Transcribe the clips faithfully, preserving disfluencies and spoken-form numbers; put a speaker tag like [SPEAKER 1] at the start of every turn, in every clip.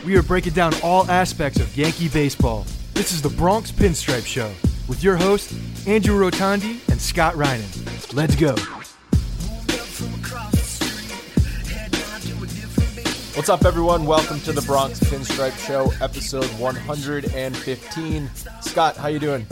[SPEAKER 1] we are breaking down all aspects of Yankee baseball. This is the Bronx Pinstripe Show with your hosts, Andrew Rotondi and Scott Reinen. Let's go.
[SPEAKER 2] What's up, everyone? Welcome to the Bronx Pinstripe Show, episode one hundred fifteen. Scott, how you doing?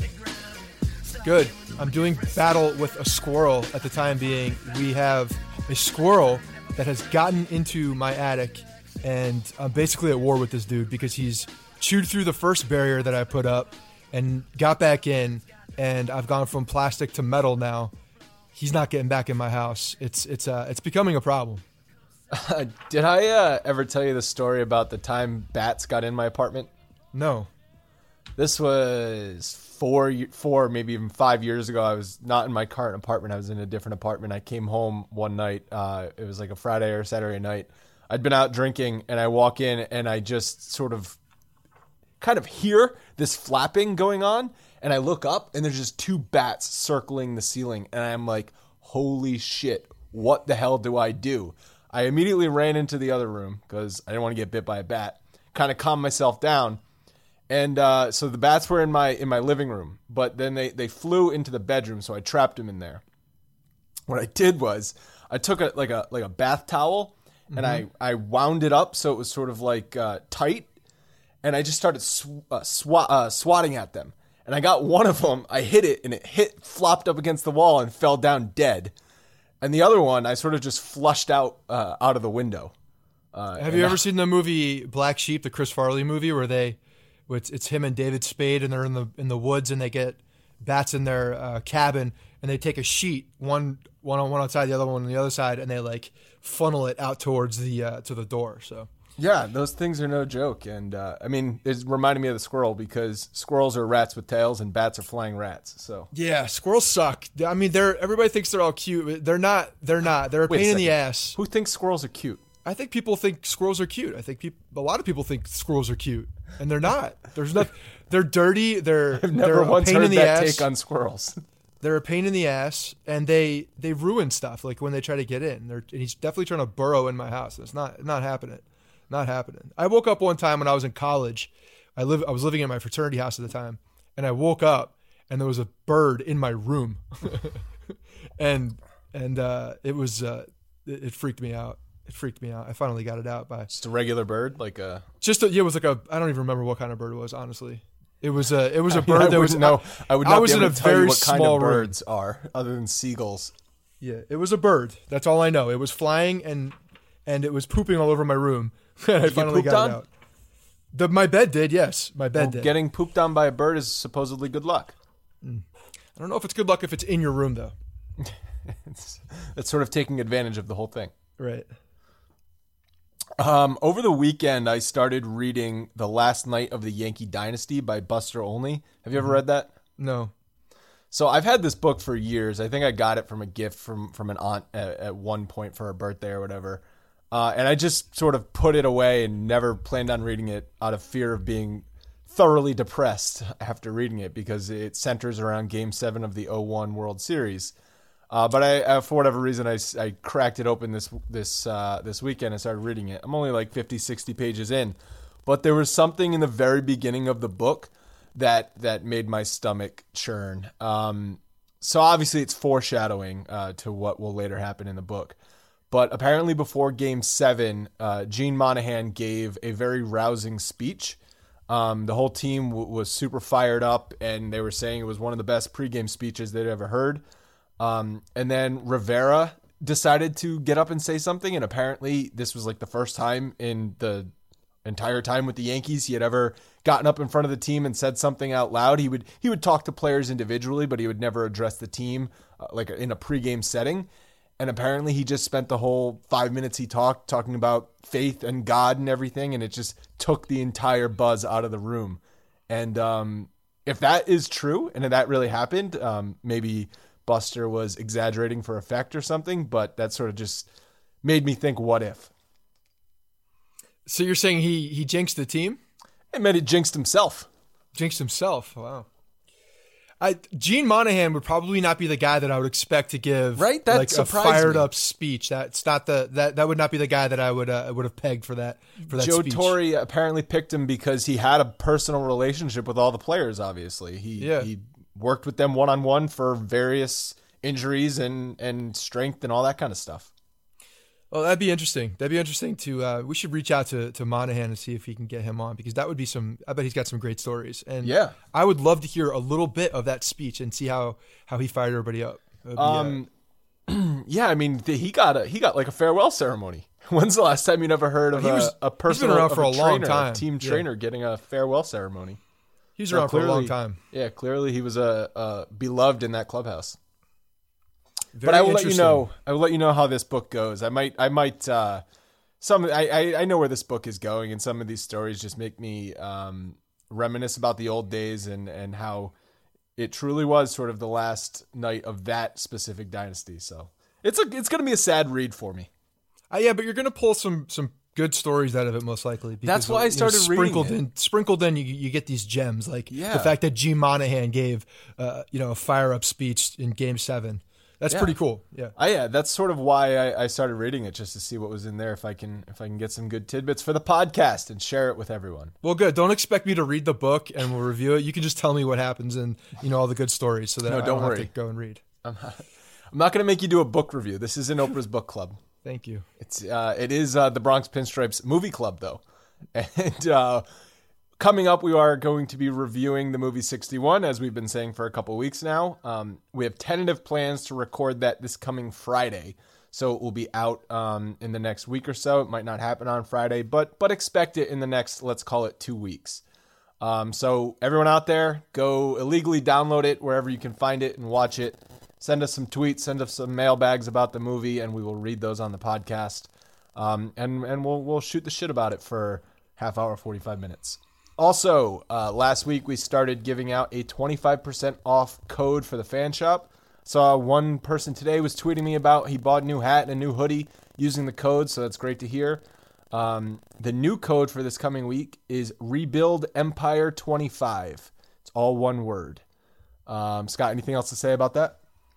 [SPEAKER 1] Good. I'm doing battle with a squirrel at the time being. We have a squirrel that has gotten into my attic, and I'm basically at war with this dude because he's chewed through the first barrier that I put up and got back in, and I've gone from plastic to metal now. He's not getting back in my house. It's it's uh it's becoming a problem.
[SPEAKER 2] Uh, did I uh, ever tell you the story about the time bats got in my apartment?
[SPEAKER 1] No.
[SPEAKER 2] This was four, four, maybe even five years ago. I was not in my current apartment. I was in a different apartment. I came home one night. Uh, it was like a Friday or Saturday night. I'd been out drinking, and I walk in, and I just sort of kind of hear this flapping going on, and I look up, and there's just two bats circling the ceiling, and I'm like, holy shit, what the hell do I do? I immediately ran into the other room because I didn't want to get bit by a bat, kind of calmed myself down. And uh, so the bats were in my in my living room, but then they, they flew into the bedroom, so I trapped them in there. What I did was I took a like a like a bath towel, mm-hmm. and I, I wound it up so it was sort of like uh, tight, and I just started sw- uh, swat, uh, swatting at them. And I got one of them, I hit it, and it hit flopped up against the wall and fell down dead. And the other one, I sort of just flushed out uh, out of the window. Uh,
[SPEAKER 1] Have you ever
[SPEAKER 2] I,
[SPEAKER 1] seen the movie Black Sheep, the Chris Farley movie, where they, it's, it's him and David Spade, and they're in the in the woods, and they get bats in their uh, cabin, and they take a sheet, one one on one outside, the other one on the other side, and they like funnel it out towards the uh, to the door. So
[SPEAKER 2] yeah, those things are no joke. And uh, I mean, it reminded me of the squirrel because squirrels are rats with tails, and bats are flying rats. So
[SPEAKER 1] yeah, squirrels suck. I mean, they're everybody thinks they're all cute. They're not. They're not. They're a
[SPEAKER 2] Wait
[SPEAKER 1] pain
[SPEAKER 2] a
[SPEAKER 1] in the
[SPEAKER 2] second.
[SPEAKER 1] ass.
[SPEAKER 2] Who thinks squirrels are cute?
[SPEAKER 1] I think people think squirrels are cute. I think people, a lot of people think squirrels are cute, and they're not. There's not. They're dirty. They're
[SPEAKER 2] I've never
[SPEAKER 1] they're
[SPEAKER 2] once
[SPEAKER 1] a pain
[SPEAKER 2] heard
[SPEAKER 1] in the
[SPEAKER 2] that
[SPEAKER 1] ass.
[SPEAKER 2] take on squirrels.
[SPEAKER 1] They're a pain in the ass, and they they ruin stuff. Like when they try to get in, they're and he's definitely trying to burrow in my house. It's not not happening, not happening. I woke up one time when I was in college. I live I was living in my fraternity house at the time, and I woke up and there was a bird in my room, and and uh, it was uh, it, it freaked me out. It freaked me out. I finally got it out by
[SPEAKER 2] Just a regular bird, like a
[SPEAKER 1] just a, yeah. It was like a I don't even remember what kind of bird it was. Honestly, it was a it was a bird
[SPEAKER 2] I mean, I
[SPEAKER 1] that was
[SPEAKER 2] no. I would not
[SPEAKER 1] I was
[SPEAKER 2] be able
[SPEAKER 1] in a
[SPEAKER 2] to tell you
[SPEAKER 1] very
[SPEAKER 2] what kind
[SPEAKER 1] small
[SPEAKER 2] of
[SPEAKER 1] room.
[SPEAKER 2] birds are other than seagulls.
[SPEAKER 1] Yeah, it was a bird. That's all I know. It was flying and and it was pooping all over my room. And I
[SPEAKER 2] Did you
[SPEAKER 1] finally
[SPEAKER 2] get
[SPEAKER 1] got
[SPEAKER 2] pooped
[SPEAKER 1] it
[SPEAKER 2] on?
[SPEAKER 1] out. The, my bed did, yes. My bed
[SPEAKER 2] Well,
[SPEAKER 1] did.
[SPEAKER 2] getting pooped on by a bird is supposedly good luck.
[SPEAKER 1] I don't know if it's good luck if it's in your room, though.
[SPEAKER 2] It's, it's sort of taking advantage of the whole thing.
[SPEAKER 1] Right.
[SPEAKER 2] Um, over the weekend, I started reading The Last Night of the Yankee Dynasty by Buster Olney. Have you ever read that?
[SPEAKER 1] No.
[SPEAKER 2] So I've had this book for years. I think I got it from a gift from, from an aunt at, at one point for her birthday or whatever. Uh, and I just sort of put it away and never planned on reading it out of fear of being thoroughly depressed after reading it because it centers around Game seven of the oh one World Series. Uh, but I, uh, for whatever reason, I, I cracked it open this this uh, this weekend and started reading it. I'm only like fifty, sixty pages in. But there was something in the very beginning of the book that that made my stomach churn. Um, so obviously it's foreshadowing uh, to what will later happen in the book. But apparently before Game seven, uh, Gene Monahan gave a very rousing speech. Um, the whole team w- was super fired up, and they were saying it was one of the best pregame speeches they'd ever heard. Um, and then Rivera decided to get up and say something, and apparently this was like the first time in the entire time with the Yankees he had ever gotten up in front of the team and said something out loud. He would he would talk to players individually, but he would never address the team uh, like in a pregame setting. And apparently he just spent the whole five minutes he talked talking about faith and God and everything, and it just took the entire buzz out of the room. And um, if that is true and if that really happened, um, maybe Buster was exaggerating for effect or something, but that sort of just made me think, what if?
[SPEAKER 1] So you're saying he, he jinxed the team?
[SPEAKER 2] It meant he jinxed himself.
[SPEAKER 1] Jinxed himself. Wow. I, Gene Monahan would probably not be the guy that I would expect to give
[SPEAKER 2] right? That
[SPEAKER 1] like a fired me. up speech. That's not the that that would not be the guy that I would uh, would have pegged for that for that
[SPEAKER 2] Joe
[SPEAKER 1] speech.
[SPEAKER 2] Torre apparently picked him because he had a personal relationship with all the players. Obviously, he
[SPEAKER 1] yeah.
[SPEAKER 2] he worked with them one on one for various injuries and and strength and all that kind of stuff.
[SPEAKER 1] Well, that'd be interesting. That'd be interesting to. Uh, we should reach out to, to Monahan and see if he can get him on, because that would be some. I bet he's got some great stories, and
[SPEAKER 2] yeah,
[SPEAKER 1] I would love to hear a little bit of that speech and see how, how he fired everybody up. Be,
[SPEAKER 2] um, uh, yeah, I mean, he got a he got like a farewell ceremony. When's the last time you never heard of
[SPEAKER 1] he was,
[SPEAKER 2] a, a person
[SPEAKER 1] he's been around for a, a long
[SPEAKER 2] trainer,
[SPEAKER 1] time,
[SPEAKER 2] a team
[SPEAKER 1] yeah.
[SPEAKER 2] trainer getting a farewell ceremony?
[SPEAKER 1] He's around
[SPEAKER 2] clearly,
[SPEAKER 1] for a long time.
[SPEAKER 2] Yeah, clearly he was a, a beloved in that clubhouse.
[SPEAKER 1] Very
[SPEAKER 2] but I will let you know. I will let you know how this book goes. I might. I might. Uh, some. I, I. I know where this book is going, and some of these stories just make me um, reminisce about the old days and and how it truly was sort of the last night of that specific dynasty. So it's a. It's going to be a sad read for me.
[SPEAKER 1] Uh, yeah, but you're going to pull some some good stories out of it most likely. Because,
[SPEAKER 2] That's why I started
[SPEAKER 1] you know, sprinkled
[SPEAKER 2] reading
[SPEAKER 1] in. Sprinkled in, you you get these gems like
[SPEAKER 2] yeah.
[SPEAKER 1] the fact that Gene Monahan gave uh, you know a fire up speech in Game Seven. That's
[SPEAKER 2] yeah.
[SPEAKER 1] pretty cool. Yeah.
[SPEAKER 2] I, yeah, that's sort of why I, I started reading it, just to see what was in there. If I can, if I can get some good tidbits for the podcast and share it with everyone.
[SPEAKER 1] Well, good. Don't expect me to read the book and we'll review it. You can just tell me what happens and you know all the good stories, so that
[SPEAKER 2] no,
[SPEAKER 1] I
[SPEAKER 2] don't,
[SPEAKER 1] don't
[SPEAKER 2] worry.
[SPEAKER 1] have to go and read.
[SPEAKER 2] I'm not, I'm not going to make you do a book review. This isn't Oprah's book club.
[SPEAKER 1] Thank you.
[SPEAKER 2] It's uh, it is uh, the Bronx Pinstripes movie club though, and. Uh, Coming up, we are going to be reviewing the movie sixty-one, as we've been saying for a couple weeks now. Um, we have tentative plans to record that this coming Friday, so it will be out um, in the next week or so. It might not happen on Friday, but but expect it in the next, let's call it two weeks. Um, so everyone out there, go illegally download it wherever you can find it and watch it. Send us some tweets, send us some mailbags about the movie, and we will read those on the podcast. Um, and and we'll we'll shoot the shit about it for half hour, forty-five minutes. Also, uh, last week we started giving out a twenty-five percent off code for the fan shop. Saw one person today was tweeting me about he bought a new hat and a new hoodie using the code, so that's great to hear. Um, the new code for this coming week is Rebuild Empire twenty-five. It's all one word. Um, Scott, anything else to say about that?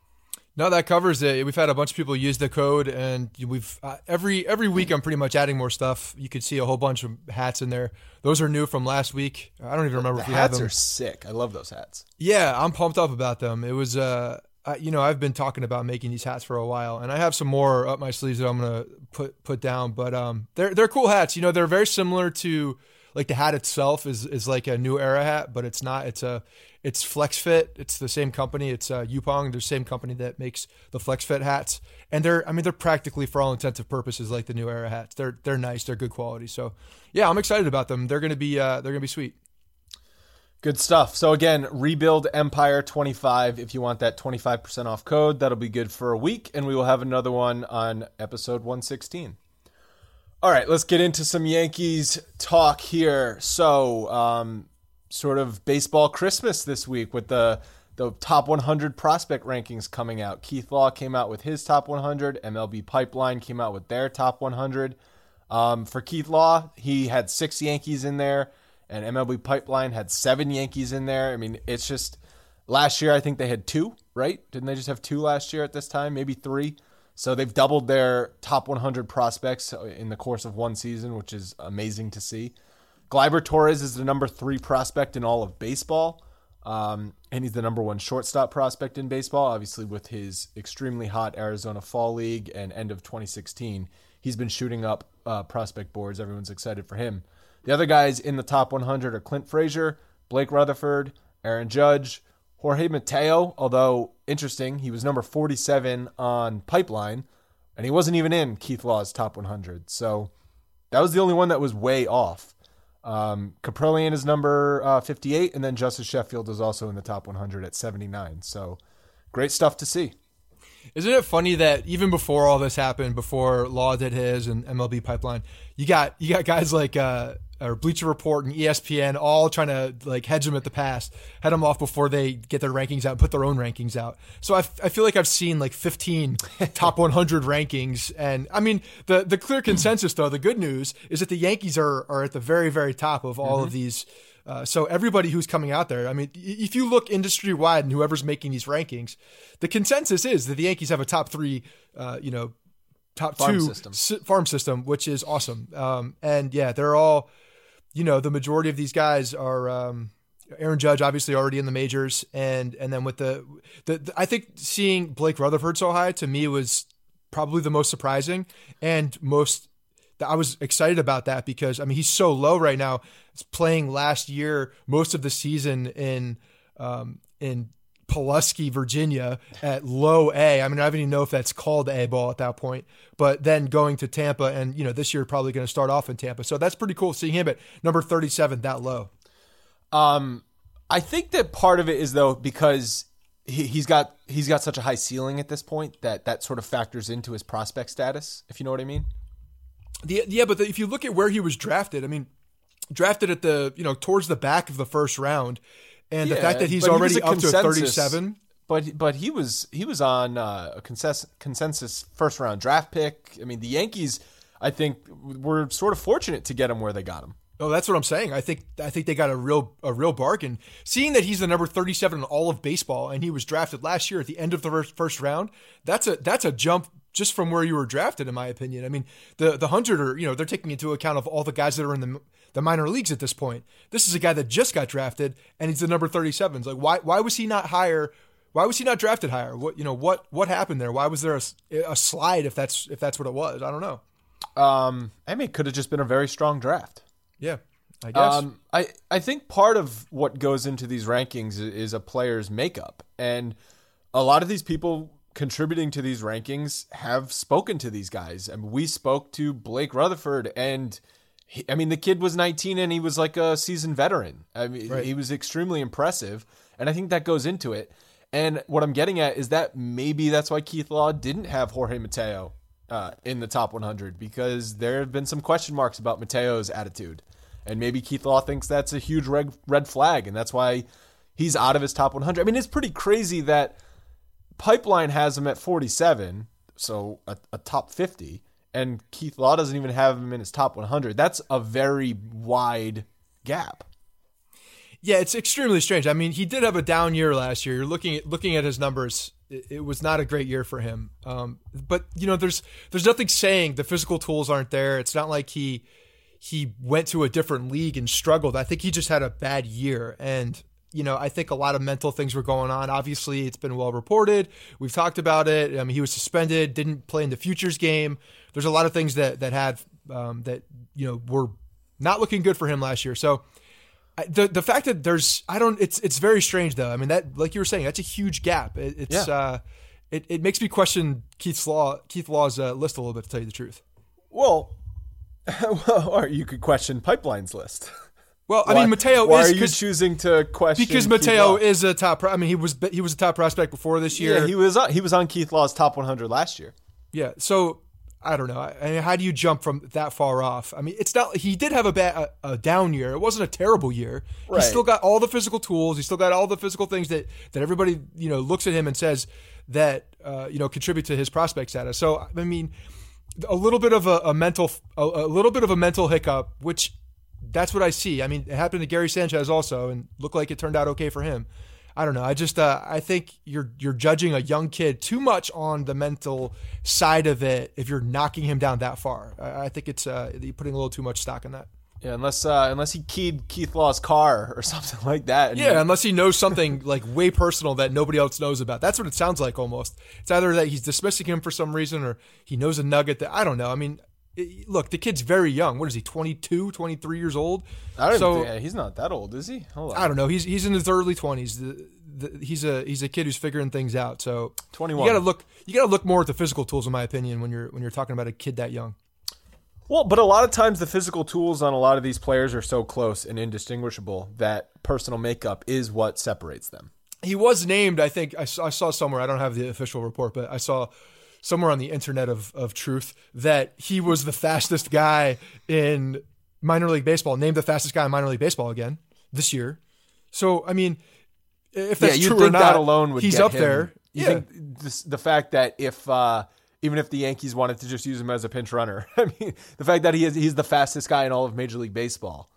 [SPEAKER 1] No, that covers it. We've had a bunch of people use the code, and we've uh, every every week I'm pretty much adding more stuff. You could see a whole bunch of hats in there. Those are new from last week. I don't even remember
[SPEAKER 2] the
[SPEAKER 1] if we had them.
[SPEAKER 2] The hats are sick. I love those hats.
[SPEAKER 1] Yeah, I'm pumped up about them. It was, uh, I, you know, I've been talking about making these hats for a while, and I have some more up my sleeves that I'm gonna put put down. But um, they're they're cool hats. You know, they're very similar to like the hat itself is is like a New Era hat, but it's not. It's a It's FlexFit. It's the same company. It's uh, Yupong. They're the same company that makes the FlexFit hats, and they're I mean they're practically for all intents and purposes like the New Era hats. They're they're nice. They're good quality. So yeah, I'm excited about them. They're gonna be uh, they're gonna be sweet.
[SPEAKER 2] Good stuff. So again, Rebuild Empire twenty-five. If you want that twenty-five percent off code, that'll be good for a week, and we will have another one on episode one sixteen. All right, let's get into some Yankees talk here. So. Um, Sort of baseball Christmas this week with the the top one hundred prospect rankings coming out. Keith Law came out with his top one hundred. M L B Pipeline came out with their top one hundred. Um, for Keith Law, he had six Yankees in there, and M L B Pipeline had seven Yankees in there. I mean, it's just last year I think they had two, right? Didn't they just have two last year at this time? Maybe three. So they've doubled their top one hundred prospects in the course of one season, which is amazing to see. Gleyber Torres is the number three prospect in all of baseball, um, and he's the number one shortstop prospect in baseball. Obviously, with his extremely hot Arizona Fall League and end of twenty sixteen, he's been shooting up uh, prospect boards. Everyone's excited for him. The other guys in the top one hundred are Clint Frazier, Blake Rutherford, Aaron Judge, Jorge Mateo, although interesting, he was number forty-seven on Pipeline, and he wasn't even in Keith Law's top one hundred. So that was the only one that was way off. Um, Caprillion is number uh, fifty-eight, and then Justice Sheffield is also in the top one hundred at seventy-nine. So great stuff to see.
[SPEAKER 1] Isn't it funny that even before all this happened, before Law did his and M L B Pipeline, you got you got guys like uh, or Bleacher Report and E S P N all trying to like hedge them at the past, head them off before they get their rankings out, put their own rankings out. So I, I feel like I've seen like fifteen top one hundred rankings, and I mean the the clear consensus though, the good news is that the Yankees are are at the very very top of all mm-hmm. of these Uh, so everybody who's coming out there, I mean, if you look industry wide and whoever's making these rankings, the consensus is that the Yankees have a top three, uh, you know, top
[SPEAKER 2] farm
[SPEAKER 1] two
[SPEAKER 2] system.
[SPEAKER 1] S- farm system, which is awesome. Um, and yeah, they're all, you know, the majority of these guys are. Um, Aaron Judge obviously already in the majors, and and then with the, the, the I think seeing Blake Rutherford so high to me was probably the most surprising and most. I was excited about that because, I mean, he's so low right now. He's playing last year, most of the season in um, in Pulaski, Virginia at low A. I mean, I don't even know if that's called A ball at that point, but then going to Tampa and, you know, this year probably going to start off in Tampa. So that's pretty cool seeing him at number thirty-seven that low.
[SPEAKER 2] Um, I think that part of it is, though, because he, he's got he's got such a high ceiling at this point that that sort of factors into his prospect status, if you know what I mean.
[SPEAKER 1] The, yeah, but the, if you look at where he was drafted, I mean, drafted at the, you know, towards the back of the first round, and
[SPEAKER 2] Yeah,
[SPEAKER 1] the fact that he's
[SPEAKER 2] but he
[SPEAKER 1] already
[SPEAKER 2] was a
[SPEAKER 1] up to
[SPEAKER 2] consensus-
[SPEAKER 1] thirty-seven.
[SPEAKER 2] But but he was he was on uh, a consensus consensus first round draft pick. I mean, the Yankees, I think, were sort of fortunate to get him where they got him.
[SPEAKER 1] Oh, that's what I'm saying. I think I think they got a real a real bargain. Seeing that he's the number thirty-seven in all of baseball, and he was drafted last year at the end of the first, first round, that's a that's a jump just from where you were drafted, in my opinion. I mean, the the hundred are, you know, they're taking into account of all the guys that are in the the minor leagues at this point. This is a guy that just got drafted, and he's the number thirty-seven. It's like, why why was he not higher? Why was he not drafted higher? What you know what what happened there? Why was there a, a slide if that's if that's what it was? I don't know.
[SPEAKER 2] Um, I mean, it could have just been a very strong draft.
[SPEAKER 1] Yeah, I guess.
[SPEAKER 2] Um, I, I think part of what goes into these rankings is, is a player's makeup. And a lot of these people contributing to these rankings have spoken to these guys. And we spoke to Blake Rutherford, and he, I mean, the kid was nineteen and he was like a seasoned veteran. I mean,
[SPEAKER 1] Right.
[SPEAKER 2] he was extremely impressive. And I think that goes into it. And what I'm getting at is that maybe that's why Keith Law didn't have Jorge Mateo uh, in the top one hundred, because there have been some question marks about Mateo's attitude. And maybe Keith Law thinks that's a huge red, red flag, and that's why he's out of his top one hundred. I mean, it's pretty crazy that Pipeline has him at forty-seven, so a, a top fifty, and Keith Law doesn't even have him in his top one hundred. That's a very wide gap.
[SPEAKER 1] Yeah, it's extremely strange. I mean, he did have a down year last year. You're looking at looking at his numbers. It, it was not a great year for him. Um, but you know, there's there's nothing saying the physical tools aren't there. It's not like he he went to a different league and struggled. I think he just had a bad year. And you know, I think a lot of mental things were going on. Obviously, it's been well reported. We've talked about it. I mean, he was suspended, didn't play in the Futures game. There's a lot of things that that had um, that you know were not looking good for him last year. So. The the fact that there's I don't it's it's very strange though. I mean that like you were saying, that's a huge gap. It, it's
[SPEAKER 2] Yeah.
[SPEAKER 1] uh it, it makes me question Keith's law Keith Law's uh, list a little bit, to tell you the truth.
[SPEAKER 2] Well, well or you could question Pipeline's list.
[SPEAKER 1] Well, I
[SPEAKER 2] Why-
[SPEAKER 1] mean Mateo
[SPEAKER 2] why
[SPEAKER 1] is
[SPEAKER 2] are you
[SPEAKER 1] 'cause-
[SPEAKER 2] choosing to question
[SPEAKER 1] because
[SPEAKER 2] Keith
[SPEAKER 1] Mateo
[SPEAKER 2] Law?
[SPEAKER 1] is a top. Pro- I mean he was he was a top prospect before this year.
[SPEAKER 2] Yeah, he was on, he was on Keith Law's top one hundred last year.
[SPEAKER 1] Yeah, so I don't know. I I mean, how do you jump from that far off? I mean, it's not. He did have a bad, a, a down year. It wasn't a terrible year.
[SPEAKER 2] Right.
[SPEAKER 1] He still got all the physical tools. He still got all the physical things that that everybody you know looks at him and says that uh, you know contribute to his prospect status. So I mean, a little bit of a, a mental, a, a little bit of a mental hiccup, which that's what I see. I mean, it happened to Gary Sanchez also, and looked like it turned out okay for him. I don't know. I just uh, I think you're you're judging a young kid too much on the mental side of it if you're knocking him down that far. I, I think it's uh, you're putting a little too much stock in that.
[SPEAKER 2] Yeah, unless uh, unless he keyed Keith Law's car or something like that. And
[SPEAKER 1] Yeah, unless he knows something like way personal that nobody else knows about. That's what it sounds like almost. It's either that he's dismissing him for some reason or he knows a nugget that I don't know. I mean, it, look, the kid's very young. What is he, twenty-two, twenty-three years old?
[SPEAKER 2] I don't
[SPEAKER 1] so,
[SPEAKER 2] think, he's not that old, is he? Hold on.
[SPEAKER 1] I don't know. He's he's in his early twenties. The, the, he's a he's a kid who's figuring things out. So
[SPEAKER 2] twenty-one.
[SPEAKER 1] You got to look. You got to look more at the physical tools, in my opinion, when you're when you're talking about a kid that young.
[SPEAKER 2] Well, but a lot of times the physical tools on a lot of these players are so close and indistinguishable that personal makeup is what separates them.
[SPEAKER 1] He was named. I think I saw, I saw somewhere. I don't have the official report, but I saw somewhere on the internet of of truth that he was the fastest guy in minor league baseball. Named the fastest guy in minor league baseball again this year. So I mean, if that's
[SPEAKER 2] yeah, you
[SPEAKER 1] true
[SPEAKER 2] think
[SPEAKER 1] or not,
[SPEAKER 2] that alone would
[SPEAKER 1] he's
[SPEAKER 2] get
[SPEAKER 1] up
[SPEAKER 2] him.
[SPEAKER 1] there.
[SPEAKER 2] You
[SPEAKER 1] Yeah.
[SPEAKER 2] think this, the fact that if uh, even if the Yankees wanted to just use him as a pinch runner, I mean, the fact that he is he's the fastest guy in all of Major League Baseball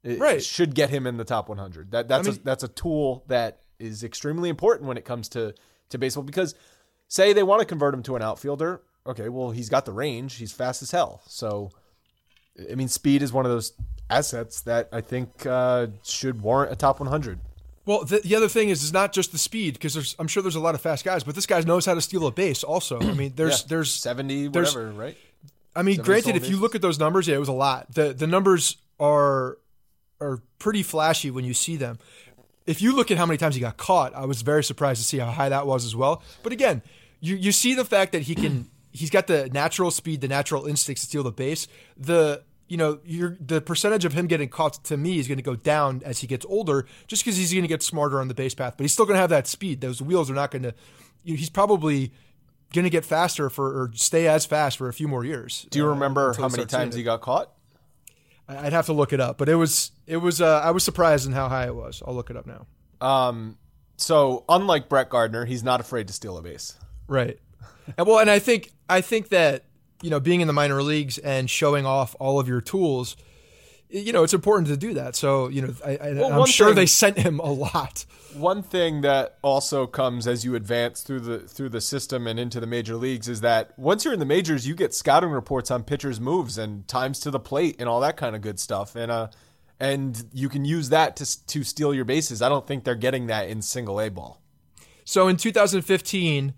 [SPEAKER 2] It
[SPEAKER 1] Right.
[SPEAKER 2] should get him in the top one hundred. That that's
[SPEAKER 1] I mean-
[SPEAKER 2] a, that's a tool that is extremely important when it comes to to baseball, because say they want to convert him to an outfielder. Okay, well, he's got the range. He's fast as hell. So, I mean, speed is one of those assets that I think uh, should warrant a top one hundred.
[SPEAKER 1] Well, the, the other thing is, it's not just the speed, because there's, I'm sure there's a lot of fast guys, but this guy knows how to steal a base also. I mean, there's,
[SPEAKER 2] Yeah,
[SPEAKER 1] there's,
[SPEAKER 2] seventy,
[SPEAKER 1] there's-
[SPEAKER 2] whatever, right?
[SPEAKER 1] I mean,
[SPEAKER 2] seventy
[SPEAKER 1] granted,
[SPEAKER 2] stolen
[SPEAKER 1] if you
[SPEAKER 2] bases.
[SPEAKER 1] look at those numbers, yeah, it was a lot. The the numbers are are pretty flashy when you see them. If you look at how many times he got caught, I was very surprised to see how high that was as well. But again, you you see the fact that he can, he's got the natural speed, the natural instincts to steal the base. The you know, you're, the percentage of him getting caught to me is going to go down as he gets older, just because he's going to get smarter on the base path. But he's still going to have that speed. Those wheels are not going to. You know, he's probably going to get faster for or stay as fast for a few more years.
[SPEAKER 2] Do you
[SPEAKER 1] uh,
[SPEAKER 2] remember
[SPEAKER 1] until
[SPEAKER 2] how
[SPEAKER 1] we
[SPEAKER 2] many
[SPEAKER 1] start seeing
[SPEAKER 2] times
[SPEAKER 1] it.
[SPEAKER 2] he got caught?
[SPEAKER 1] I'd have to look it up, but it was it was. Uh, I was surprised in how high it was. I'll look it up now.
[SPEAKER 2] Um, so unlike Brett Gardner, he's not afraid to steal a base.
[SPEAKER 1] Right. And well, and I think I think that, you know, being in the minor leagues and showing off all of your tools, you know, it's important to do that. So, you know, I, I,
[SPEAKER 2] Well,
[SPEAKER 1] I'm
[SPEAKER 2] one
[SPEAKER 1] sure
[SPEAKER 2] thing-
[SPEAKER 1] they sent him a lot.
[SPEAKER 2] One thing that also comes as you advance through the through the system and into the major leagues is that once you're in the majors, you get scouting reports on pitchers' moves and times to the plate and all that kind of good stuff, and uh, and you can use that to to steal your bases. I don't think they're getting that in single A ball.
[SPEAKER 1] So in two thousand fifteen,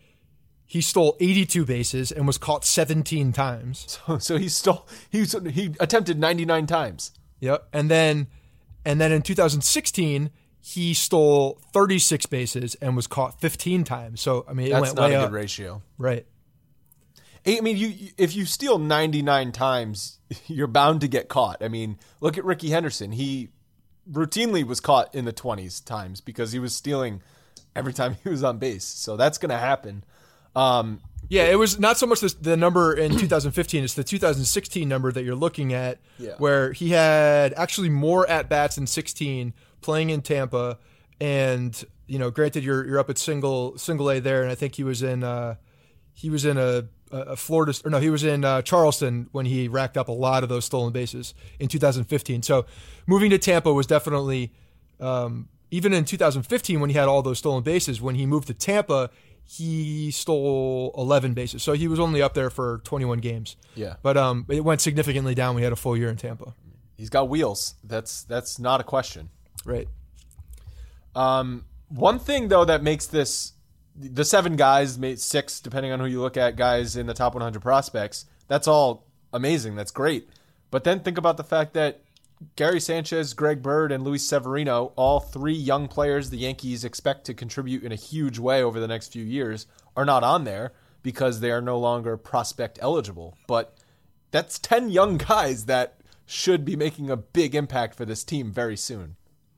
[SPEAKER 1] he stole eighty-two bases and was caught seventeen times.
[SPEAKER 2] So, so he stole he was- he attempted ninety-nine times.
[SPEAKER 1] Yep. And then and then in two thousand sixteen, he stole thirty-six bases and was caught fifteen times. So, I mean, it
[SPEAKER 2] That's
[SPEAKER 1] went
[SPEAKER 2] not
[SPEAKER 1] way
[SPEAKER 2] a good
[SPEAKER 1] up.
[SPEAKER 2] ratio.
[SPEAKER 1] Right.
[SPEAKER 2] I mean, you if you steal ninety-nine times, you're bound to get caught. I mean, look at Ricky Henderson. He routinely was caught in the twenties times because he was stealing every time he was on base. So that's going to happen. Um,
[SPEAKER 1] Yeah, it was not so much the, the number in two thousand fifteen, it's the two thousand sixteen number that you're looking at,
[SPEAKER 2] Yeah.
[SPEAKER 1] where he had actually more at-bats in sixteen playing in Tampa. And, you know, granted, you're you're up at single single A there, and I think he was in uh, he was in a, a Florida, or no, he was in uh, Charleston when he racked up a lot of those stolen bases in two thousand fifteen. So moving to Tampa was definitely, um, even in two thousand fifteen when he had all those stolen bases, when he moved to Tampa, he stole eleven bases. So he was only up there for twenty-one games.
[SPEAKER 2] Yeah.
[SPEAKER 1] But um, it went significantly down. We had a full year in Tampa.
[SPEAKER 2] he's got wheels. That's that's not a question.
[SPEAKER 1] Right.
[SPEAKER 2] Um, one thing though that makes this the seven guys, made six depending on who you look at, guys in the top one hundred prospects. That's all amazing. That's great. But then think about the fact that Gary Sanchez, Greg Bird, and Luis Severino, all three young players the Yankees expect to contribute in a huge way over the next few years, are not on there because they are no longer prospect eligible. But that's ten young guys that should be making a big impact for this team very soon.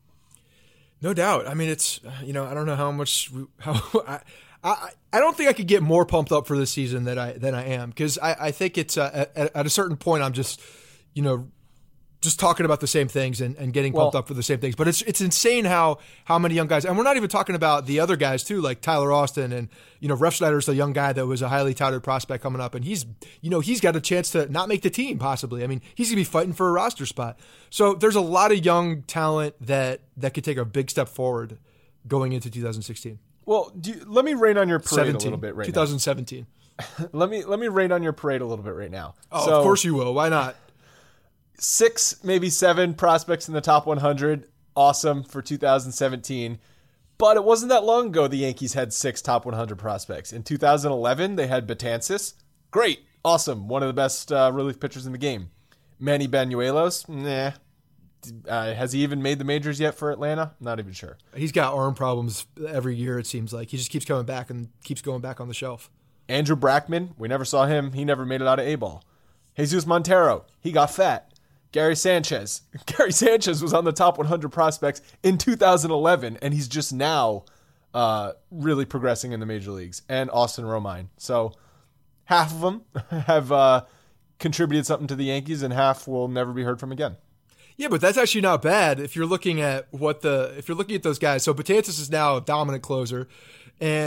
[SPEAKER 1] No doubt. I mean, it's, you know, I don't know how much, how I, I, I don't think I could get more pumped up for this season than I, than I am. Cause I, I think it's uh, at, at a certain point, I'm just, you know, just talking about the same things and, and getting pumped
[SPEAKER 2] Well-
[SPEAKER 1] up for the same things. But it's it's insane how how many young guys, and we're not even talking about the other guys too, like Tyler Austin and, you know, Refsnyder's the young guy that was a highly touted prospect coming up, and he's, you know, he's got a chance to not make the team possibly. I mean, he's gonna be fighting for a roster spot. So there's a lot of young talent that that could take a big step forward going into two thousand sixteen.
[SPEAKER 2] Well, do you, let me rain on your parade a
[SPEAKER 1] seventeen,
[SPEAKER 2] little bit right
[SPEAKER 1] twenty seventeen.
[SPEAKER 2] now. Let me let me rain on your parade a little bit right now.
[SPEAKER 1] Oh,
[SPEAKER 2] So,
[SPEAKER 1] of course you will. Why not?
[SPEAKER 2] six, maybe seven prospects in the top one hundred. Awesome for two thousand seventeen. But it wasn't that long ago the Yankees had six top one hundred prospects. In two thousand eleven, they had Betances. Great. Awesome. One of the best uh, relief pitchers in the game. Manny Banuelos. Nah. Uh, has he even made the majors yet for Atlanta? Not even sure.
[SPEAKER 1] He's got arm problems every year, it seems like. He just keeps coming back and keeps going back on the shelf.
[SPEAKER 2] Andrew Brackman. We never saw him. He never made it out of A-ball. Jesus Montero. He got fat. Gary Sanchez. Gary Sanchez was on the top one hundred prospects in two thousand eleven, and he's just now uh, really progressing in the major leagues. And Austin Romine. So half of them have uh, contributed something to the Yankees, and half will never be heard from again.
[SPEAKER 1] Yeah, but that's actually not bad if you're looking at what the if you're looking at those guys. So Betances is now a dominant closer, and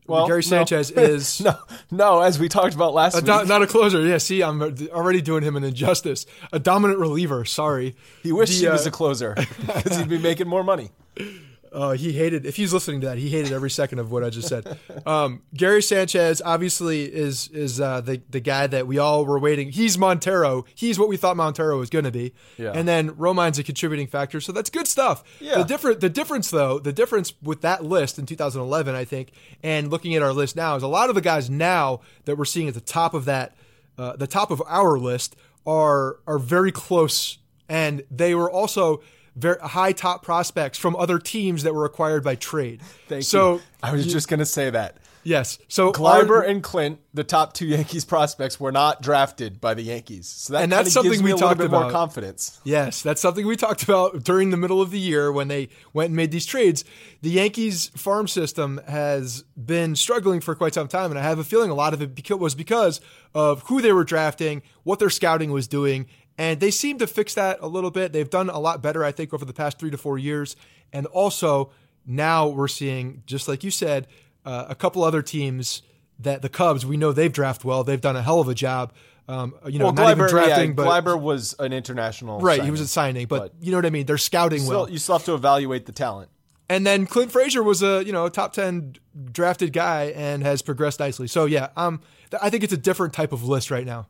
[SPEAKER 2] Well,
[SPEAKER 1] Gary
[SPEAKER 2] no.
[SPEAKER 1] Sanchez is
[SPEAKER 2] no, no. As we talked about last
[SPEAKER 1] a
[SPEAKER 2] week,
[SPEAKER 1] do- not a closer. Yeah, see, I'm already doing him an injustice. A dominant reliever. Sorry.
[SPEAKER 2] he wished
[SPEAKER 1] The,
[SPEAKER 2] he was
[SPEAKER 1] uh,
[SPEAKER 2] a closer because he'd be making more money.
[SPEAKER 1] Uh, he hated, if he's listening to that, he hated every second of what I just said. Um, Gary Sanchez obviously is is uh, the the guy that we all were waiting. He's Montero. He's what we thought Montero was going to be.
[SPEAKER 2] Yeah.
[SPEAKER 1] And then Romine's a contributing factor, so that's good stuff.
[SPEAKER 2] Yeah.
[SPEAKER 1] The different the difference though, the difference with that list in two thousand eleven, I think, and looking at our list now is a lot of the guys now that we're seeing at the top of that, uh, the top of our list are are very close, and they were also very high top prospects from other teams that were acquired by trade.
[SPEAKER 2] Thank
[SPEAKER 1] so,
[SPEAKER 2] you. I was just going to say that.
[SPEAKER 1] Yes. So
[SPEAKER 2] Kleiber
[SPEAKER 1] our-
[SPEAKER 2] and Clint, the top two Yankees prospects, were not drafted by the Yankees. So that
[SPEAKER 1] And that's
[SPEAKER 2] kinda
[SPEAKER 1] something
[SPEAKER 2] gives me
[SPEAKER 1] we
[SPEAKER 2] a little
[SPEAKER 1] talked
[SPEAKER 2] bit more
[SPEAKER 1] about.
[SPEAKER 2] confidence.
[SPEAKER 1] Yes, that's something we talked about during the middle of the year when they went and made these trades. The Yankees farm system has been struggling for quite some time, and I have a feeling a lot of it beca- was because of who they were drafting, what their scouting was doing, and they seem to fix that a little bit. They've done a lot better, I think, over the past three to four years. And also, now we're seeing, just like you said, uh, a couple other teams that the Cubs, we know they've drafted well. They've done a hell of a job. Um, you know,
[SPEAKER 2] Well,
[SPEAKER 1] not even
[SPEAKER 2] Gleiber,
[SPEAKER 1] drafting,
[SPEAKER 2] yeah,
[SPEAKER 1] but
[SPEAKER 2] Gleiber was an international
[SPEAKER 1] right,
[SPEAKER 2] signing.
[SPEAKER 1] he was a signing, but,
[SPEAKER 2] But
[SPEAKER 1] you know what I mean. They're scouting
[SPEAKER 2] Still,
[SPEAKER 1] well,
[SPEAKER 2] you still have to evaluate the talent.
[SPEAKER 1] and then Clint Frazier was a you know top ten drafted guy and has progressed nicely. So yeah, um, th- I think it's a different type of list right now.